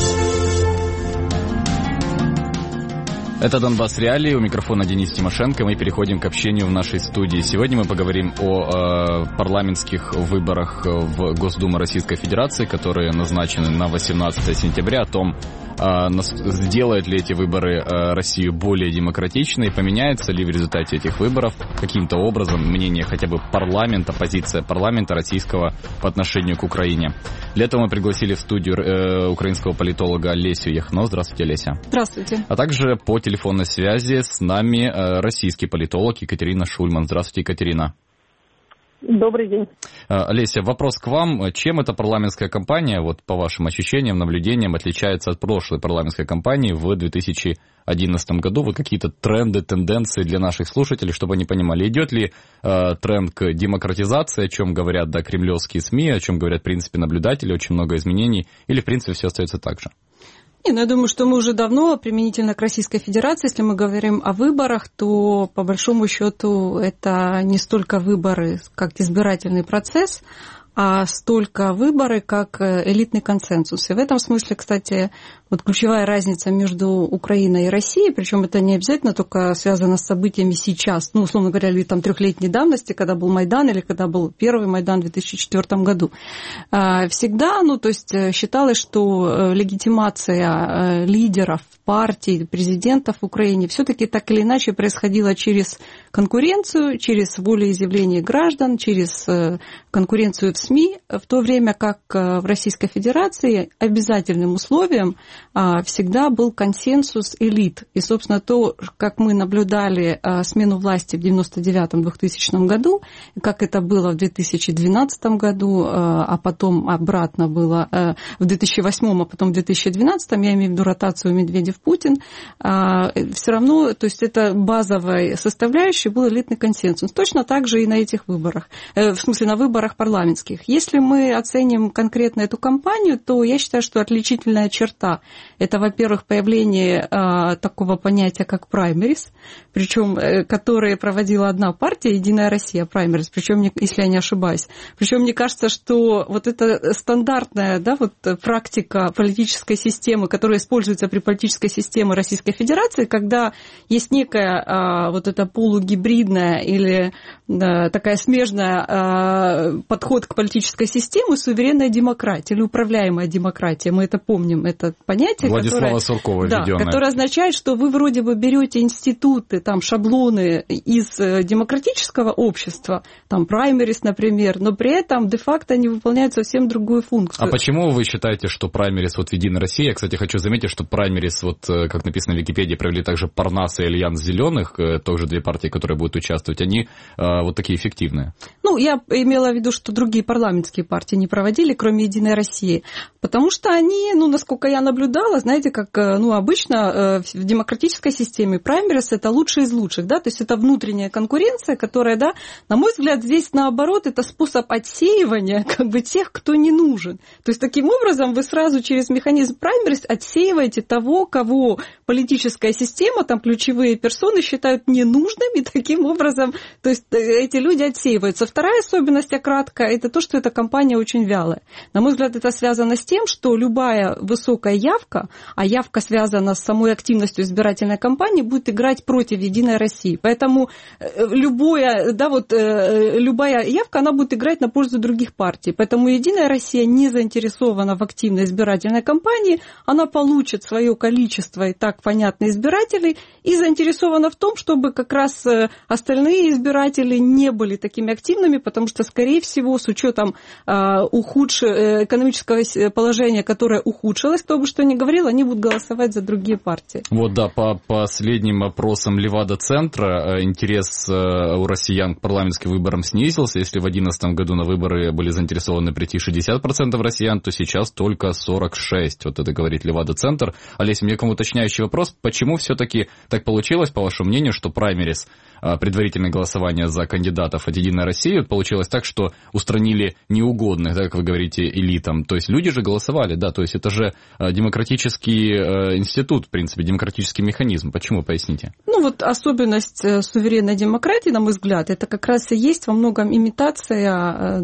[SPEAKER 2] Это «Донбасс. Реалии». У микрофона Денис Тимошенко. Мы переходим к общению в нашей студии. Сегодня мы поговорим о парламентских выборах в Госдуму Российской Федерации, которые назначены на 18 сентября, о том, Сделают ли эти выборы Россию более демократичной? Поменяется ли в результате этих выборов каким-то образом мнение хотя бы парламента, позиция парламента российского по отношению к Украине? Для этого мы пригласили в студию украинского политолога Лесю Яхно. Здравствуйте, Леся.
[SPEAKER 3] Здравствуйте.
[SPEAKER 2] А также по телефонной связи с нами российский политолог Екатерина Шульман. Здравствуйте, Екатерина.
[SPEAKER 3] Добрый день.
[SPEAKER 2] Леся, вопрос к вам. Чем эта парламентская кампания, вот по вашим ощущениям, наблюдениям, отличается от прошлой парламентской кампании в 2011 году? Вот какие-то тренды, тенденции для наших слушателей, чтобы они понимали, идет ли тренд к демократизации, о чем говорят кремлевские СМИ, о чем говорят, в принципе, наблюдатели, очень много изменений, или, в принципе, все остается так же?
[SPEAKER 3] Я думаю, что мы уже давно, применительно к Российской Федерации, если мы говорим о выборах, то, по большому счету, это не столько выборы, как избирательный процесс, а столько выборы, как элитный консенсус. И в этом смысле, кстати, вот ключевая разница между Украиной и Россией, причем это не обязательно только связано с событиями сейчас, условно говоря, или там 3-летней давности, когда был Майдан, или когда был первый Майдан в 2004 году. Всегда, то есть считалось, что легитимация лидеров партий, президентов в Украине все-таки так или иначе происходила через конкуренцию, через волеизъявление граждан, через конкуренцию в СМИ, в то время как в Российской Федерации обязательным условием всегда был консенсус элит. И, собственно, то, как мы наблюдали смену власти в 1999-2000 году, как это было в 2012 году, а потом обратно было в 2008, а потом в 2012, я имею в виду ротацию Медведев-Путин, все равно, то есть это базовой составляющей был элитный консенсус. Точно так же и на этих выборах, в смысле на выборах парламентских. Если мы оценим конкретно эту кампанию, то я считаю, что отличительная черта – это, во-первых, появление такого понятия, как праймерис, причем которые проводила одна партия, Единая Россия, праймерис, причем, если я не ошибаюсь. Причем мне кажется, что вот эта стандартная практика политической системы, которая используется при политической системе Российской Федерации, когда есть некая вот эта полугибридная или такая смежная подход к политической системе, суверенная демократия или управляемая демократия. Мы это помним, это понятие, которое означает, что вы вроде бы берете институты, там, шаблоны из демократического общества, там, праймерис, например, но при этом де-факто они выполняют совсем другую функцию.
[SPEAKER 2] А почему вы считаете, что праймерис в Единой России? Я, кстати, хочу заметить, что праймерис, как написано в Википедии, провели также Парнас и Альянс Зеленых, тоже две партии, которые будут участвовать, они вот такие эффективные.
[SPEAKER 3] Я имела в виду, что другие парламентские партии не проводили, кроме Единой России, потому что они, насколько я наблюдала, знаете, как обычно в демократической системе праймерис это лучшие из лучших, то есть это внутренняя конкуренция, которая, на мой взгляд, здесь наоборот, это способ отсеивания тех, кто не нужен. То есть таким образом вы сразу через механизм праймерис отсеиваете того, кого политическая система, там ключевые персоны считают ненужными, таким образом, то есть эти люди отсеиваются. Вторая особенность, кратко, это то, что эта кампания очень вялая. На мой взгляд, это связано с тем, что любая высокая явка, а явка связана с самой активностью избирательной кампании, будет играть против Единой России. Поэтому любая явка, она будет играть на пользу других партий. Поэтому Единая Россия не заинтересована в активной избирательной кампании, она получит свое количество и так понятно избирателей, и заинтересована в том, чтобы как раз остальные избиратели не были такими активными, потому что, скорее всего, с учетом экономического положения, которое ухудшилось, кто бы что ни говорил, они будут голосовать за другие партии.
[SPEAKER 2] По последним опросам Левада-центра интерес у россиян к парламентским выборам снизился. Если в 2011 году на выборы были заинтересованы прийти 60% россиян, то сейчас только 46%. Вот это говорит Левада-центр. Олесь, у меня к вам уточняющий вопрос. Почему все-таки так получилось, по вашему мнению, что праймерис, предварительное голосование за кандидатов от Единой России, получилось так, что устранили неугодных, как вы говорите, элитам. То есть люди же голосовали, то есть это же демократический институт, в принципе, демократический механизм. Почему, поясните?
[SPEAKER 3] Особенность суверенной демократии, на мой взгляд, это как раз и есть во многом имитация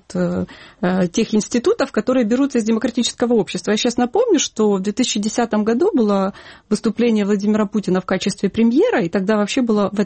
[SPEAKER 3] тех институтов, которые берутся из демократического общества. Я сейчас напомню, что в 2010 году было выступление Владимира Путина в качестве премьера, и тогда вообще было в это время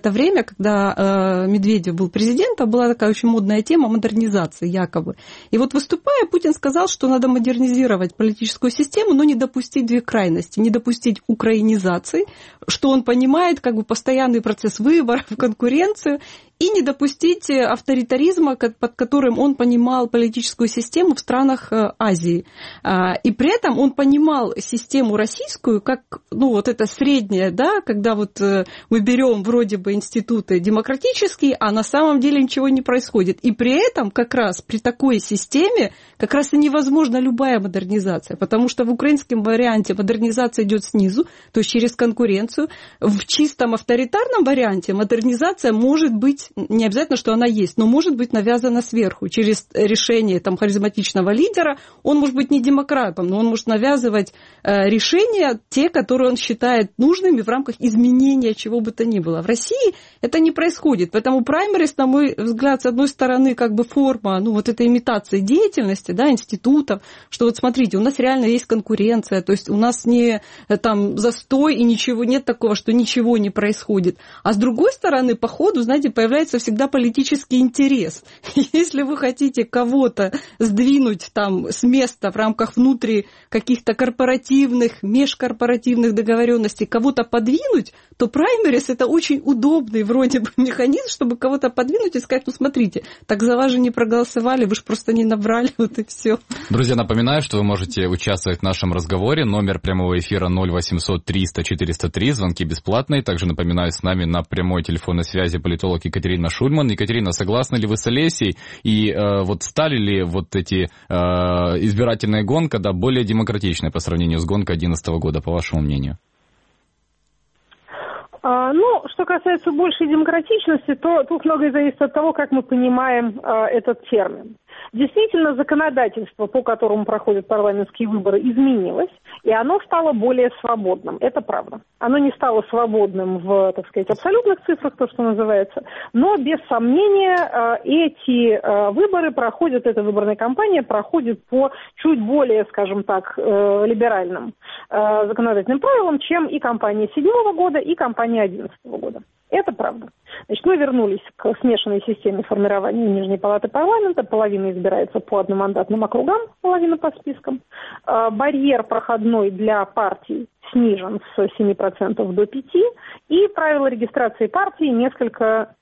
[SPEAKER 3] когда Медведев был президентом, была такая очень модная тема модернизации якобы. И вот выступая, Путин сказал, что надо модернизировать политическую систему, но не допустить две крайности, не допустить украинизации, что он понимает как бы постоянный процесс выборов, конкуренцию, и не допустить авторитаризма, под которым он понимал политическую систему в странах Азии. И при этом он понимал систему российскую как, ну, вот это среднее, да, когда вот мы берем вроде бы институты демократические, а на самом деле ничего не происходит. И при этом как раз при такой системе как раз и невозможна любая модернизация, потому что в украинском варианте модернизация идет снизу, то есть через конкуренцию. В чистом авторитарном варианте модернизация может быть, не обязательно, что она есть, но может быть навязана сверху, через решение там, харизматичного лидера. Он может быть не демократом, но он может навязывать решения, те, которые он считает нужными в рамках изменения чего бы то ни было. В России это не происходит, поэтому праймерис, на мой взгляд, с одной стороны, как бы форма, ну, вот этой имитации деятельности, да, институтов, что вот смотрите, у нас реально есть конкуренция, то есть у нас не там застой и ничего, нет такого, что ничего не происходит. А с другой стороны, по ходу, знаете, появляется всегда политический интерес. Если вы хотите кого-то сдвинуть там с места в рамках внутри каких-то корпоративных, межкорпоративных договоренностей, кого-то подвинуть, то праймерис это очень удобный вроде бы механизм, чтобы кого-то подвинуть и сказать, ну смотрите, так за вас же не проголосовали, вы же просто не набрали, вот и все.
[SPEAKER 2] Друзья, напоминаю, что вы можете участвовать в нашем разговоре. Номер прямого эфира 0800 300 403, звонки бесплатные. Также напоминаю, с нами на прямой телефонной связи политолог Екатерина Шульман. Екатерина, согласны ли вы с Олесей? И вот стали ли вот эти избирательные гонки, да, более демократичные по сравнению с гонкой 2011 года, по вашему мнению?
[SPEAKER 6] Ну, что касается большей демократичности, то тут многое зависит от того, как мы понимаем этот термин. Действительно, законодательство, по которому проходят парламентские выборы, изменилось, и оно стало более свободным. Это правда. Оно не стало свободным в, так сказать, абсолютных цифрах, то, что называется, но, без сомнения, эти выборы проходят, эта выборная кампания проходит по чуть более, скажем так, либеральным законодательным правилам, чем и кампания 2007 года, и кампания 2011 года. Это правда. Значит, мы вернулись к смешанной системе формирования Нижней палаты парламента. Половина избирается по одномандатным округам, половина по спискам. Барьер проходной для партий снижен с 7% до 5%. И правила регистрации партии несколько,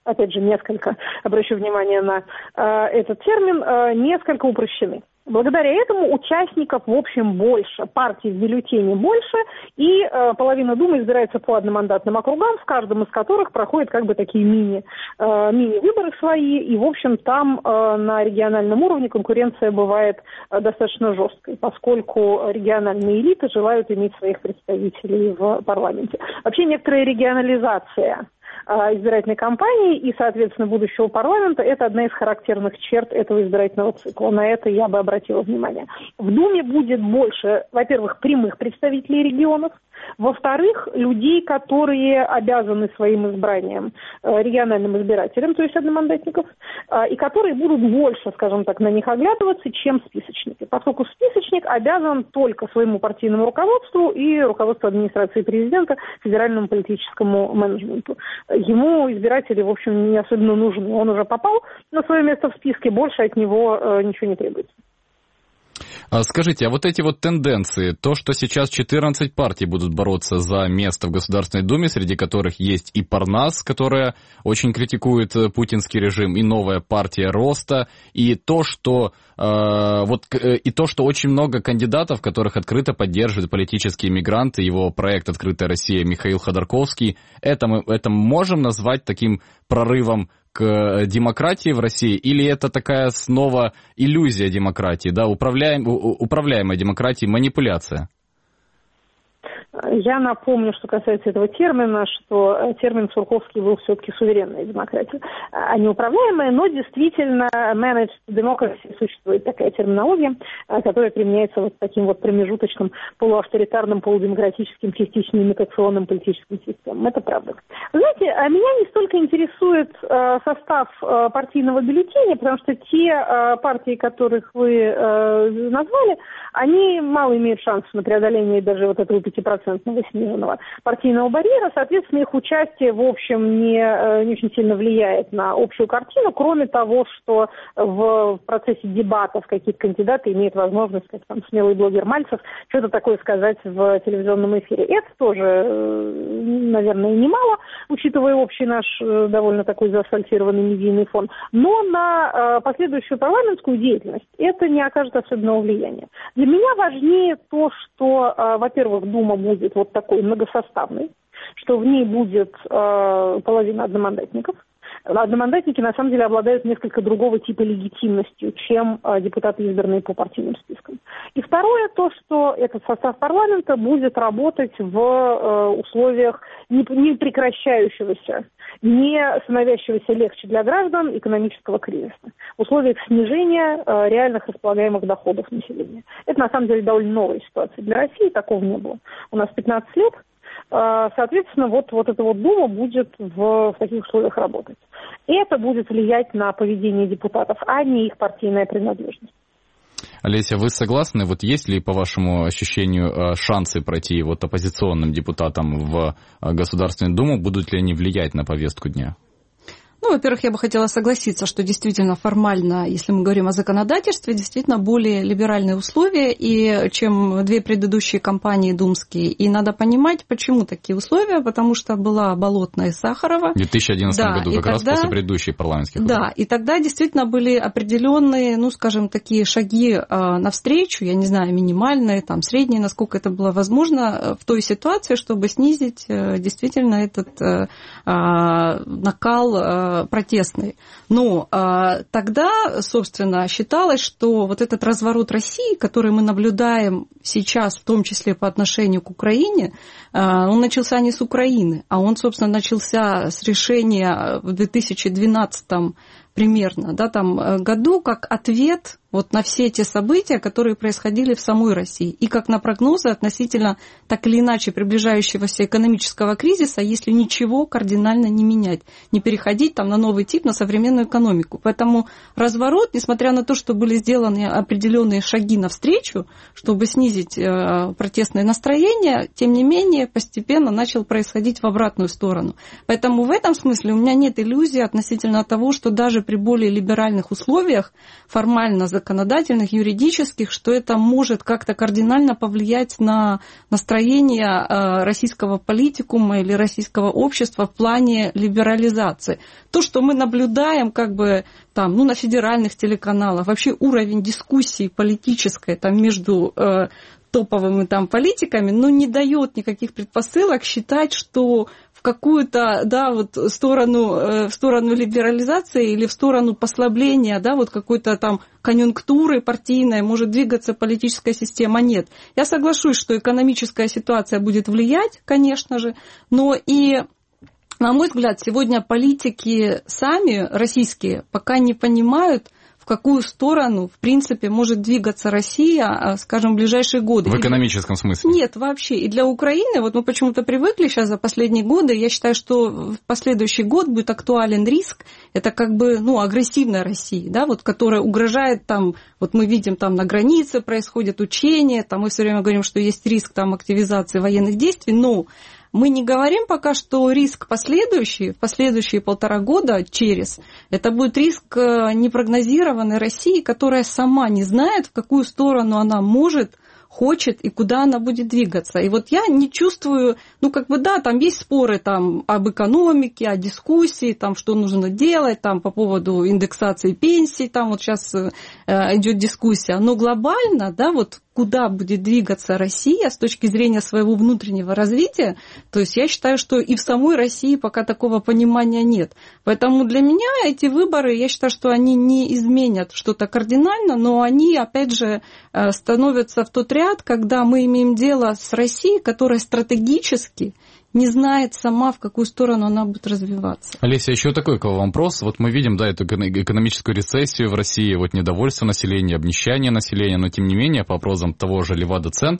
[SPEAKER 6] обращу внимание на этот термин, несколько упрощены. Благодаря этому участников, в общем, больше, партий в бюллетене больше, и половина Думы избирается по одномандатным округам, в каждом из которых проходят как бы такие мини-выборы свои, и, в общем, там на региональном уровне конкуренция бывает достаточно жесткой, поскольку региональные элиты желают иметь своих представителей в парламенте. Вообще некоторая регионализация избирательной кампании и, соответственно, будущего парламента – это одна из характерных черт этого избирательного цикла. На это я бы обратила внимание. В Думе будет больше, во-первых, прямых представителей регионов, во-вторых, людей, которые обязаны своим избранием региональным избирателям, то есть одномандатников, и которые будут больше, скажем так, на них оглядываться, чем списочники. Поскольку списочник обязан только своему партийному руководству и руководству администрации президента, федеральному политическому менеджменту. Ему избиратели, в общем, не особенно нужны. Он уже попал на свое место в списке, больше от него ничего не требуется.
[SPEAKER 2] Скажите, а вот эти вот тенденции, то, что сейчас 14 партий будут бороться за место в Государственной Думе, среди которых есть и Парнас, которая очень критикует путинский режим, и новая партия Роста, и то, что очень много кандидатов, которых открыто поддерживают политические мигранты, его проект «Открытая Россия» Михаил Ходорковский, это мы можем назвать таким прорывом к демократии в России, или это такая снова иллюзия демократии, да, управляемая демократией, манипуляция?
[SPEAKER 6] Я напомню, что касается этого термина, что термин Сурковский был все-таки суверенная демократия, а не управляемая, но действительно managed democracy, существует такая терминология, которая применяется вот таким вот промежуточным полуавторитарным, полудемократическим, частично имитационным политическим системам. Это правда. Вы знаете, меня не столько интересует состав партийного бюллетеня, потому что те партии, которых вы назвали, они мало имеют шансов на преодоление даже вот этого 5% 10% сниженного партийного барьера, соответственно, их участие, в общем, не очень сильно влияет на общую картину, кроме того, что в процессе дебатов какие-то кандидаты имеют возможность, как там смелый блогер Мальцев, что-то такое сказать в телевизионном эфире. Это тоже, наверное, немало, учитывая общий наш довольно такой заасфальтированный медийный фон. Но на последующую парламентскую деятельность это не окажет особенного влияния. Для меня важнее то, что, во-первых, Дума будет вот такой многосоставной, что в ней будет половина одномандатников. Одномандатники, на самом деле, обладают несколько другого типа легитимностью, чем депутаты, избранные по партийным спискам. И второе, то, что этот состав парламента будет работать в условиях не прекращающегося, не становящегося легче для граждан экономического кризиса, в условиях снижения реальных располагаемых доходов населения. Это, на самом деле, довольно новая ситуация для России, такого не было. У нас 15 лет. Соответственно, вот эта вот Дума будет в таких условиях работать. И это будет влиять на поведение депутатов, а не их партийная принадлежность.
[SPEAKER 2] Олеся, вы согласны? Вот есть ли, по вашему ощущению, шансы пройти вот оппозиционным депутатам в Государственную Думу? Будут ли они влиять на повестку дня?
[SPEAKER 3] Ну, во-первых, я бы хотела согласиться, что действительно формально, если мы говорим о законодательстве, действительно более либеральные условия, и чем две предыдущие кампании думские. И надо понимать, почему такие условия, потому что была Болотная и Сахарова.
[SPEAKER 2] В 2011 году, как раз после предыдущих парламентских выборов.
[SPEAKER 3] Да, и тогда действительно были определенные, ну, скажем, такие шаги навстречу, я не знаю, минимальные, там, средние, насколько это было возможно, в той ситуации, чтобы снизить действительно этот накал протестный. Но тогда, собственно, считалось, что вот этот разворот России, который мы наблюдаем сейчас, в том числе по отношению к Украине, он начался не с Украины, а он, собственно, начался с решения в 2012 примерно, да, там, году, как ответ вот на все те события, которые происходили в самой России, и как на прогнозы относительно так или иначе приближающегося экономического кризиса, если ничего кардинально не менять, не переходить там на новый тип, на современную экономику. Поэтому разворот, несмотря на то, что были сделаны определенные шаги навстречу, чтобы снизить протестные настроения, тем не менее постепенно начал происходить в обратную сторону. Поэтому в этом смысле у меня нет иллюзий относительно того, что даже при более либеральных условиях, формально законодательных, юридических, что это может как-то кардинально повлиять на настроение российского политикума или российского общества в плане либерализации. То, что мы наблюдаем как бы там, ну, на федеральных телеканалах, вообще уровень дискуссии политической там, между топовыми там политиками, но не дает никаких предпосылок считать, что в какую-то, да, вот в сторону либерализации или в сторону послабления, да, вот какой-то там конъюнктуры партийной может двигаться политическая система. Нет. Я соглашусь, что экономическая ситуация будет влиять, конечно же, но и, на мой взгляд, сегодня политики сами, российские, пока не понимают, в какую сторону, в принципе, может двигаться Россия, скажем, в ближайшие годы.
[SPEAKER 2] В экономическом смысле?
[SPEAKER 3] Нет, вообще. И для Украины, вот мы почему-то привыкли сейчас за последние годы, я считаю, что в последующий год будет актуален риск, это как бы, ну, агрессивная Россия, да, вот, которая угрожает там, вот мы видим там на границе происходят учения, там мы все время говорим, что есть риск там активизации военных действий, но мы не говорим пока, что риск последующий, в последующие 1,5 года это будет риск непрогнозированной России, которая сама не знает, в какую сторону она может, хочет и куда она будет двигаться. И вот я не чувствую, ну, как бы, да, там есть споры там, об экономике, о дискуссии, там, что нужно делать там, по поводу индексации пенсий, там вот сейчас идет дискуссия, но глобально, да, вот куда будет двигаться Россия с точки зрения своего внутреннего развития, то есть я считаю, что и в самой России пока такого понимания нет. Поэтому для меня эти выборы, я считаю, что они не изменят что-то кардинально, но они, опять же, становятся в тот ряд, когда мы имеем дело с Россией, которая стратегически не знает сама, в какую сторону она будет развиваться.
[SPEAKER 2] Олеся, еще такой к вам вопрос. Вот мы видим, да, эту экономическую рецессию в России, вот недовольство населения, обнищание населения, но тем не менее, по опросам того же Левада-центра,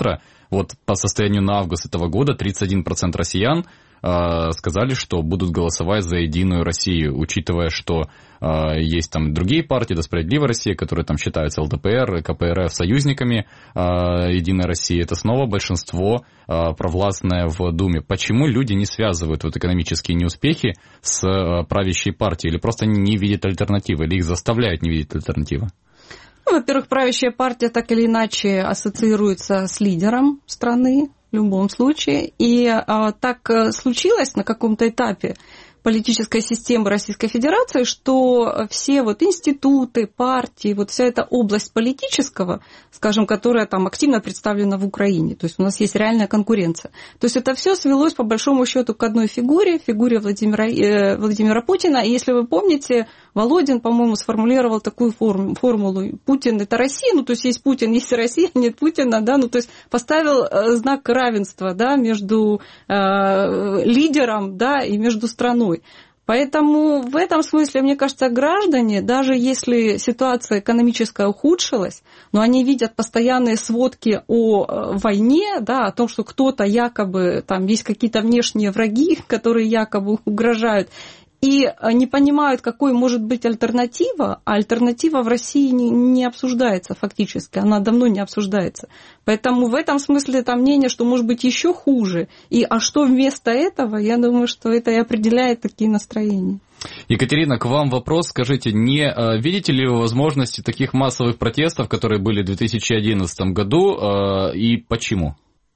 [SPEAKER 2] Вот по состоянию на август этого года 31% россиян сказали, что будут голосовать за «Единую Россию», учитывая, что есть там другие партии, да, «Справедливая Россия», которые там считаются ЛДПР, КПРФ союзниками «Единой России». Это снова большинство провластное в Думе. Почему люди не связывают вот экономические неуспехи с правящей партией, или просто не видят альтернативы, или их заставляют не видеть альтернативы?
[SPEAKER 3] Ну, во-первых, правящая партия так или иначе ассоциируется с лидером страны, в любом случае. И так случилось на каком-то этапе политической системы Российской Федерации, что все вот институты, партии, вот вся эта область политического, скажем, которая там активно представлена в Украине, то есть у нас есть реальная конкуренция. То есть это все свелось по большому счету к одной фигуре Владимира Путина. И если вы помните, Володин, по-моему, сформулировал такую формулу: Путин – это Россия, ну то есть есть Путин, есть Россия, нет Путина, да, ну то есть поставил знак равенства, да, между лидером, да, и между страной. Поэтому в этом смысле, мне кажется, граждане, даже если ситуация экономическая ухудшилась, но они видят постоянные сводки о войне, да, о том, что кто-то якобы, там есть какие-то внешние враги, которые якобы угрожают, и не понимают, какой может быть альтернатива, а альтернатива в России не обсуждается фактически, она давно не обсуждается. Поэтому в этом смысле там мнение, что может быть еще хуже, а что вместо этого, я думаю, что это и определяет такие настроения.
[SPEAKER 2] Екатерина, к вам вопрос. Скажите, не видите ли вы возможности таких массовых протестов, которые были в 2011 году, и почему?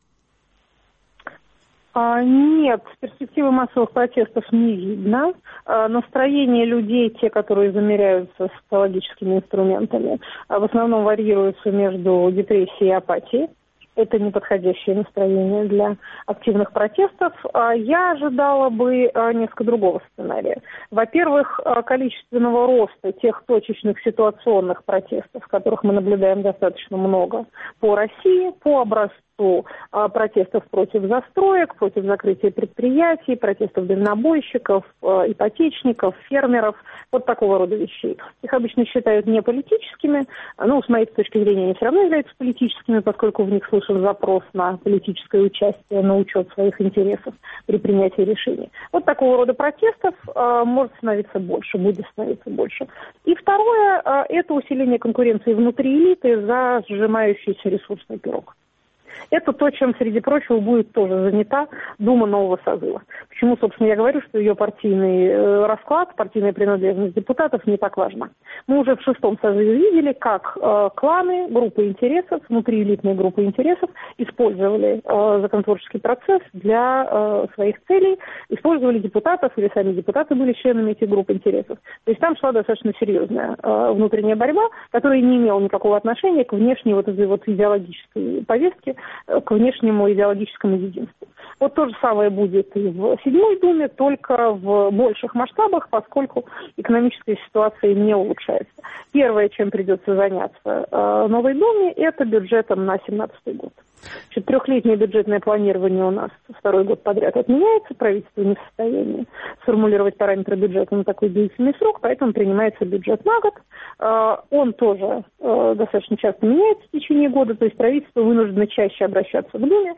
[SPEAKER 6] Нет, перспективы массовых протестов не видно. Настроение людей, те, которые замеряются социологическими инструментами, в основном варьируются между депрессией и апатией. Это неподходящее настроение для активных протестов. Я ожидала бы несколько другого сценария. Во-первых, количественного роста тех точечных ситуационных протестов, которых мы наблюдаем достаточно много по России, по образцу протестов против застроек, против закрытия предприятий, протестов дальнобойщиков, ипотечников, фермеров, вот такого рода вещей. Их обычно считают не политическими, но с моей точки зрения они все равно являются политическими, поскольку в них слышен запрос на политическое участие, на учет своих интересов при принятии решений. Вот такого рода протестов может становиться больше, будет становиться больше. И второе, это усиление конкуренции внутри элиты за сжимающийся ресурсный пирог. Это то, чем, среди прочего, будет тоже занята Дума нового созыва. Почему, собственно, я говорю, что ее партийный расклад, партийная принадлежность депутатов не так важна. Мы уже в 6-м созыве видели, как кланы, группы интересов, внутриэлитные группы интересов использовали законотворческий процесс для своих целей, использовали депутатов, или сами депутаты были членами этих групп интересов. То есть там шла достаточно серьезная внутренняя борьба, которая не имела никакого отношения к внешней вот этой вот идеологической повестке, к внешнему идеологическому единству. Вот то же самое будет и в 7-й Думе, только в больших масштабах, поскольку экономическая ситуация не улучшается. Первое, чем придется заняться новой Думе, это бюджетом на 2017 год. Значит, 3-летнее бюджетное планирование у нас 2-й год подряд отменяется, правительство не в состоянии сформулировать параметры бюджета на такой длительный срок, поэтому принимается бюджет на год. Он тоже достаточно часто меняется в течение года, то есть правительство вынуждено чаще обращаться в Думе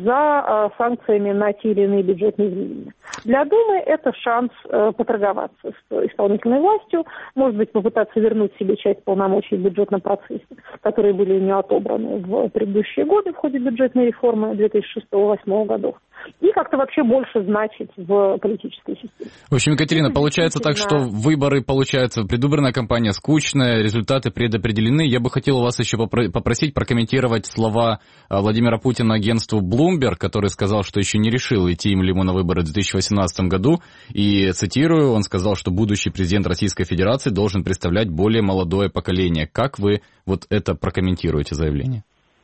[SPEAKER 6] за санкциями на те или иные бюджетные изменения. Для Думы это шанс поторговаться с исполнительной властью, может быть, попытаться вернуть себе часть полномочий в бюджетном процессе, которые были у нее отобраны в предыдущие годы в ходе бюджетной реформы 2006-2008 годов. И как-то вообще больше значить в политической системе.
[SPEAKER 2] В общем, Екатерина, получается так, что выборы, получается, предвыборная кампания скучная, результаты предопределены. Я бы хотел вас еще попросить прокомментировать слова Владимира Путина агентству Bloomberg, который сказал, что еще не решил, идти ли ему на выборы в 2018 году. И, цитирую, он сказал, что будущий президент Российской Федерации должен представлять более молодое поколение. Как вы вот это прокомментируете заявление?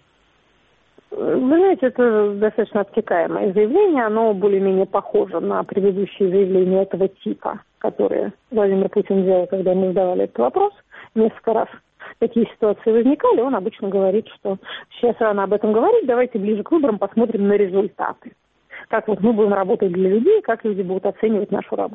[SPEAKER 6] Вы знаете, это достаточно обтекаемое заявление, оно более-менее похоже на предыдущие заявления этого типа, которые Владимир Путин делал, когда мы задавали этот вопрос несколько раз. Такие ситуации возникали, он обычно говорит, что сейчас рано об этом говорить, давайте ближе к выборам посмотрим на результаты. Как вот мы будем работать для людей, как люди будут оценивать нашу работу.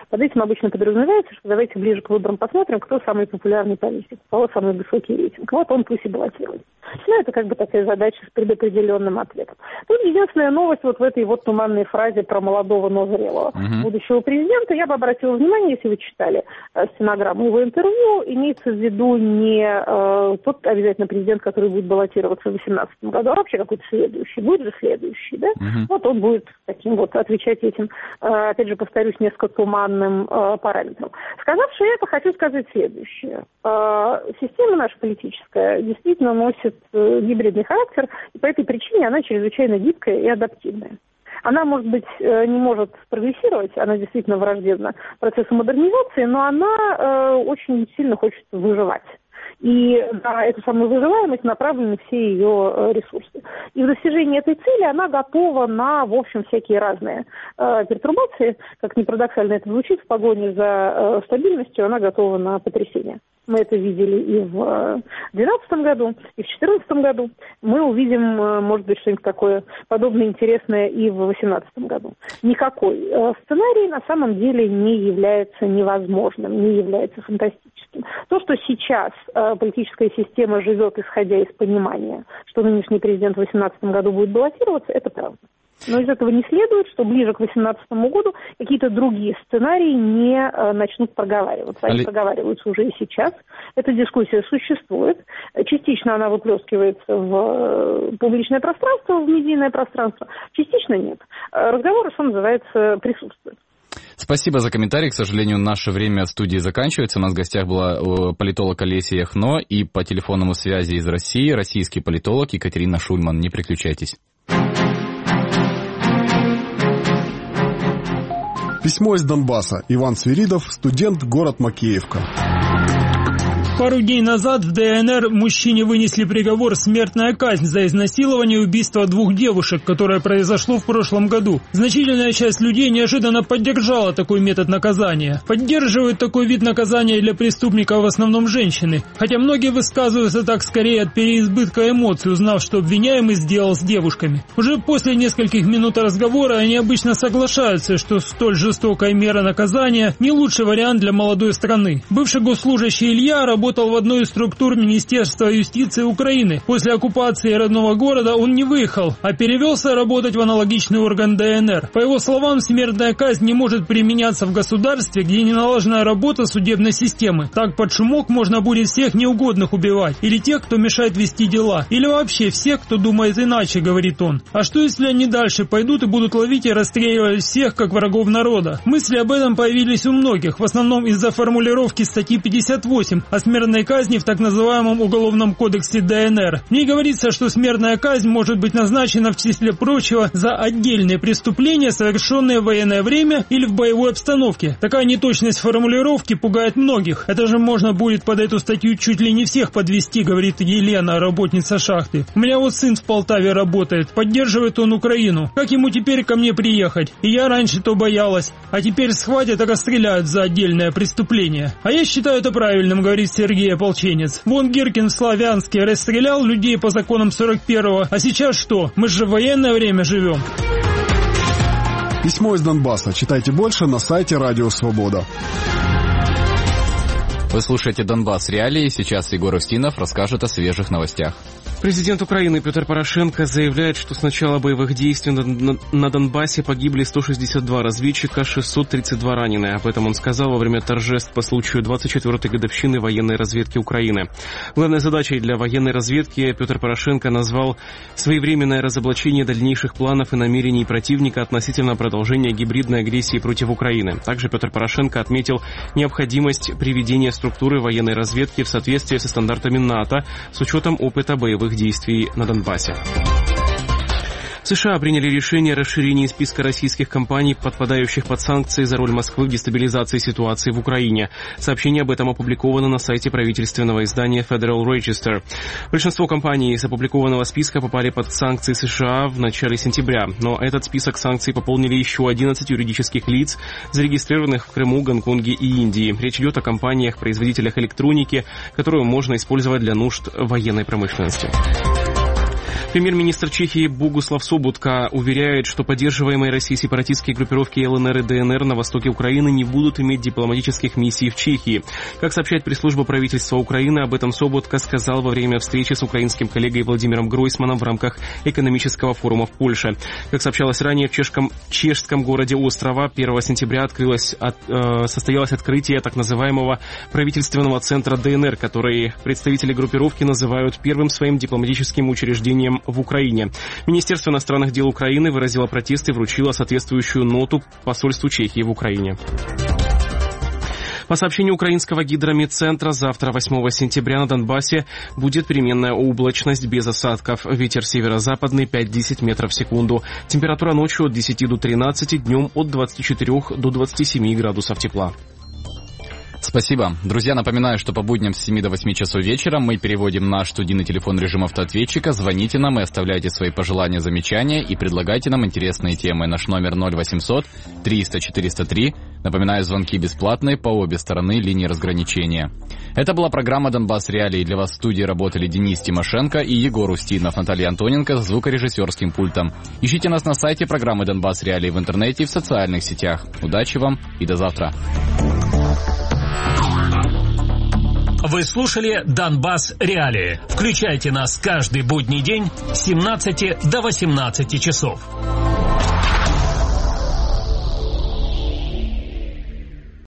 [SPEAKER 6] Под этим обычно подразумевается, что давайте ближе к выборам посмотрим, кто самый популярный политик, у кого самый высокий рейтинг. Вот он пусть и баллотируется. Ну, это как бы такая задача с предопределенным ответом. Тут единственная новость вот в этой вот туманной фразе про молодого, но зрелого будущего президента. Я бы обратила внимание, если вы читали стенограмму его интервью, имеется в виду не тот обязательно президент, который будет баллотироваться в 2018 году, а вообще какой-то следующий. Будет же следующий, да? Вот он будет таким вот отвечать этим, опять же, повторюсь, несколько туманным параметрам. Сказавши это, хочу сказать следующее. Система наша политическая действительно носит гибридный характер, и по этой причине она чрезвычайно гибкая и адаптивная. Она, может быть, не может прогрессировать, она действительно враждебна процессу модернизации, но она очень сильно хочет выживать. И на эту самую выживаемость направлены все ее ресурсы. И в достижении этой цели она готова на, в общем, всякие разные пертурбации. Как ни парадоксально это звучит, в погоне за стабильностью она готова на потрясение. Мы это видели и в 2012 году, и в 2014 году. Мы увидим, может быть, что-нибудь такое подобное интересное и в 2018 году. Никакой сценарий на самом деле не является невозможным, не является фантастическим. То, что сейчас политическая система живет, исходя из понимания, что нынешний президент в 2018 году будет баллотироваться, это правда. Но из этого не следует, что ближе к 2018 году какие-то другие сценарии не начнут проговариваться. Они проговариваются уже и сейчас. Эта дискуссия существует. Частично она выплескивается в публичное пространство, в медийное пространство. Частично нет. Разговоры, что называется, присутствуют.
[SPEAKER 2] Спасибо за комментарий. К сожалению, наше время в студии заканчивается. У нас в гостях была политолог Олеся Яхно и по телефонному связи из России российский политолог Екатерина Шульман. Не переключайтесь.
[SPEAKER 7] Письмо из Донбасса. Иван Свиридов, студент, город Макеевка.
[SPEAKER 16] Пару дней назад в ДНР мужчине вынесли приговор смертная казнь за изнасилование и убийство 2 девушек, которое произошло в прошлом году. Значительная часть людей неожиданно поддержала такой метод наказания. Поддерживают такой вид наказания для преступников в основном женщины. Хотя многие высказываются так скорее от переизбытка эмоций, узнав, что обвиняемый сделал с девушками. Уже после нескольких минут разговора они обычно соглашаются, что столь жестокая мера наказания не лучший вариант для молодой страны. Бывший госслужащий Илья работал в одной из структур Министерства юстиции Украины. После оккупации родного города он не выехал, а перевелся работать в аналогичный орган ДНР. По его словам, смертная казнь не может применяться в государстве, где не налажена работа судебной системы. Так под шумок можно будет всех неугодных убивать, или тех, кто мешает вести дела, или вообще всех, кто думает иначе, говорит он. А что если они дальше пойдут и будут ловить и расстреливать всех, как врагов народа? Мысли об этом появились у многих, в основном из-за формулировки статьи 58 о смертной казни в так называемом Уголовном кодексе ДНР. В ней говорится, что смертная казнь может быть назначена в числе прочего за отдельные преступления, совершенные в военное время или в боевой обстановке. Такая неточность формулировки пугает многих. Это же можно будет под эту статью чуть ли не всех подвести, говорит Елена, работница шахты. У меня вот сын в Полтаве работает, поддерживает он Украину. Как ему теперь ко мне приехать? И я раньше-то боялась, а теперь схватят и расстреляют за отдельное преступление. А я считаю это правильным, говорит Сергей Ополченец. Вон Гиркин в Славянске расстрелял людей по законам 41-го, а сейчас что? Мы же в военное время живем.
[SPEAKER 7] Письмо из Донбасса. Читайте больше на сайте Радио Свобода.
[SPEAKER 2] Вы слушаете «Донбасс. Реалии». Сейчас Егор Устинов расскажет о свежих новостях.
[SPEAKER 1] Президент Украины Петр Порошенко заявляет, что с начала боевых действий на Донбассе погибли 162 разведчика, 632 ранены. Об этом он сказал во время торжеств по случаю 24-й годовщины военной разведки Украины. Главной задачей для военной разведки Петр Порошенко назвал своевременное разоблачение дальнейших планов и намерений противника относительно продолжения гибридной агрессии против Украины. Также Петр Порошенко отметил необходимость приведения структуры военной разведки в соответствии со стандартами НАТО с учетом опыта боевых действий на Донбассе. США приняли решение о расширении списка российских компаний, подпадающих под санкции за роль Москвы в дестабилизации ситуации в Украине. Сообщение об этом опубликовано на сайте правительственного издания Federal Register. Большинство компаний из опубликованного списка попали под санкции США в начале сентября, но этот список санкций пополнили еще 11 юридических лиц, зарегистрированных в Крыму, Гонконге и Индии. Речь идет о компаниях-производителях электроники, которую можно использовать для нужд военной промышленности. Премьер-министр Чехии Богуслав Собутка уверяет, что поддерживаемые Россией сепаратистские группировки ЛНР и ДНР на востоке Украины не будут иметь дипломатических миссий в Чехии. Как сообщает пресс-служба правительства Украины, об этом Собутка сказал во время встречи с украинским коллегой Владимиром Гройсманом в рамках экономического форума в Польше. Как сообщалось ранее, в чешском городе Острова 1 сентября состоялось открытие так называемого правительственного центра ДНР, который представители группировки называют первым своим дипломатическим учреждением в Украине. Министерство иностранных дел Украины выразило протест и вручило соответствующую ноту посольству Чехии в Украине. По сообщению украинского гидрометцентра, завтра, 8 сентября, на Донбассе будет переменная облачность без осадков. Ветер северо-западный 5-10 метров в секунду. Температура ночью от 10 до 13, днем от 24 до 27 градусов тепла.
[SPEAKER 2] Спасибо. Друзья, напоминаю, что по будням с 7 до 8 часов вечера мы переводим наш студийный телефон в режим автоответчика. Звоните нам и оставляйте свои пожелания, замечания и предлагайте нам интересные темы. Наш номер 0800 300 403. Напоминаю, звонки бесплатные по обе стороны линии разграничения. Это была программа «Донбасс Реалии». Для вас в студии работали Денис Тимошенко и Егор Устинов, Наталья Антоненко с звукорежиссерским пультом. Ищите нас на сайте программы «Донбасс Реалии» в интернете и в социальных сетях. Удачи вам и до завтра.
[SPEAKER 9] Вы слушали «Донбасс Реалии». Включайте нас каждый будний день с 17 до 18 часов.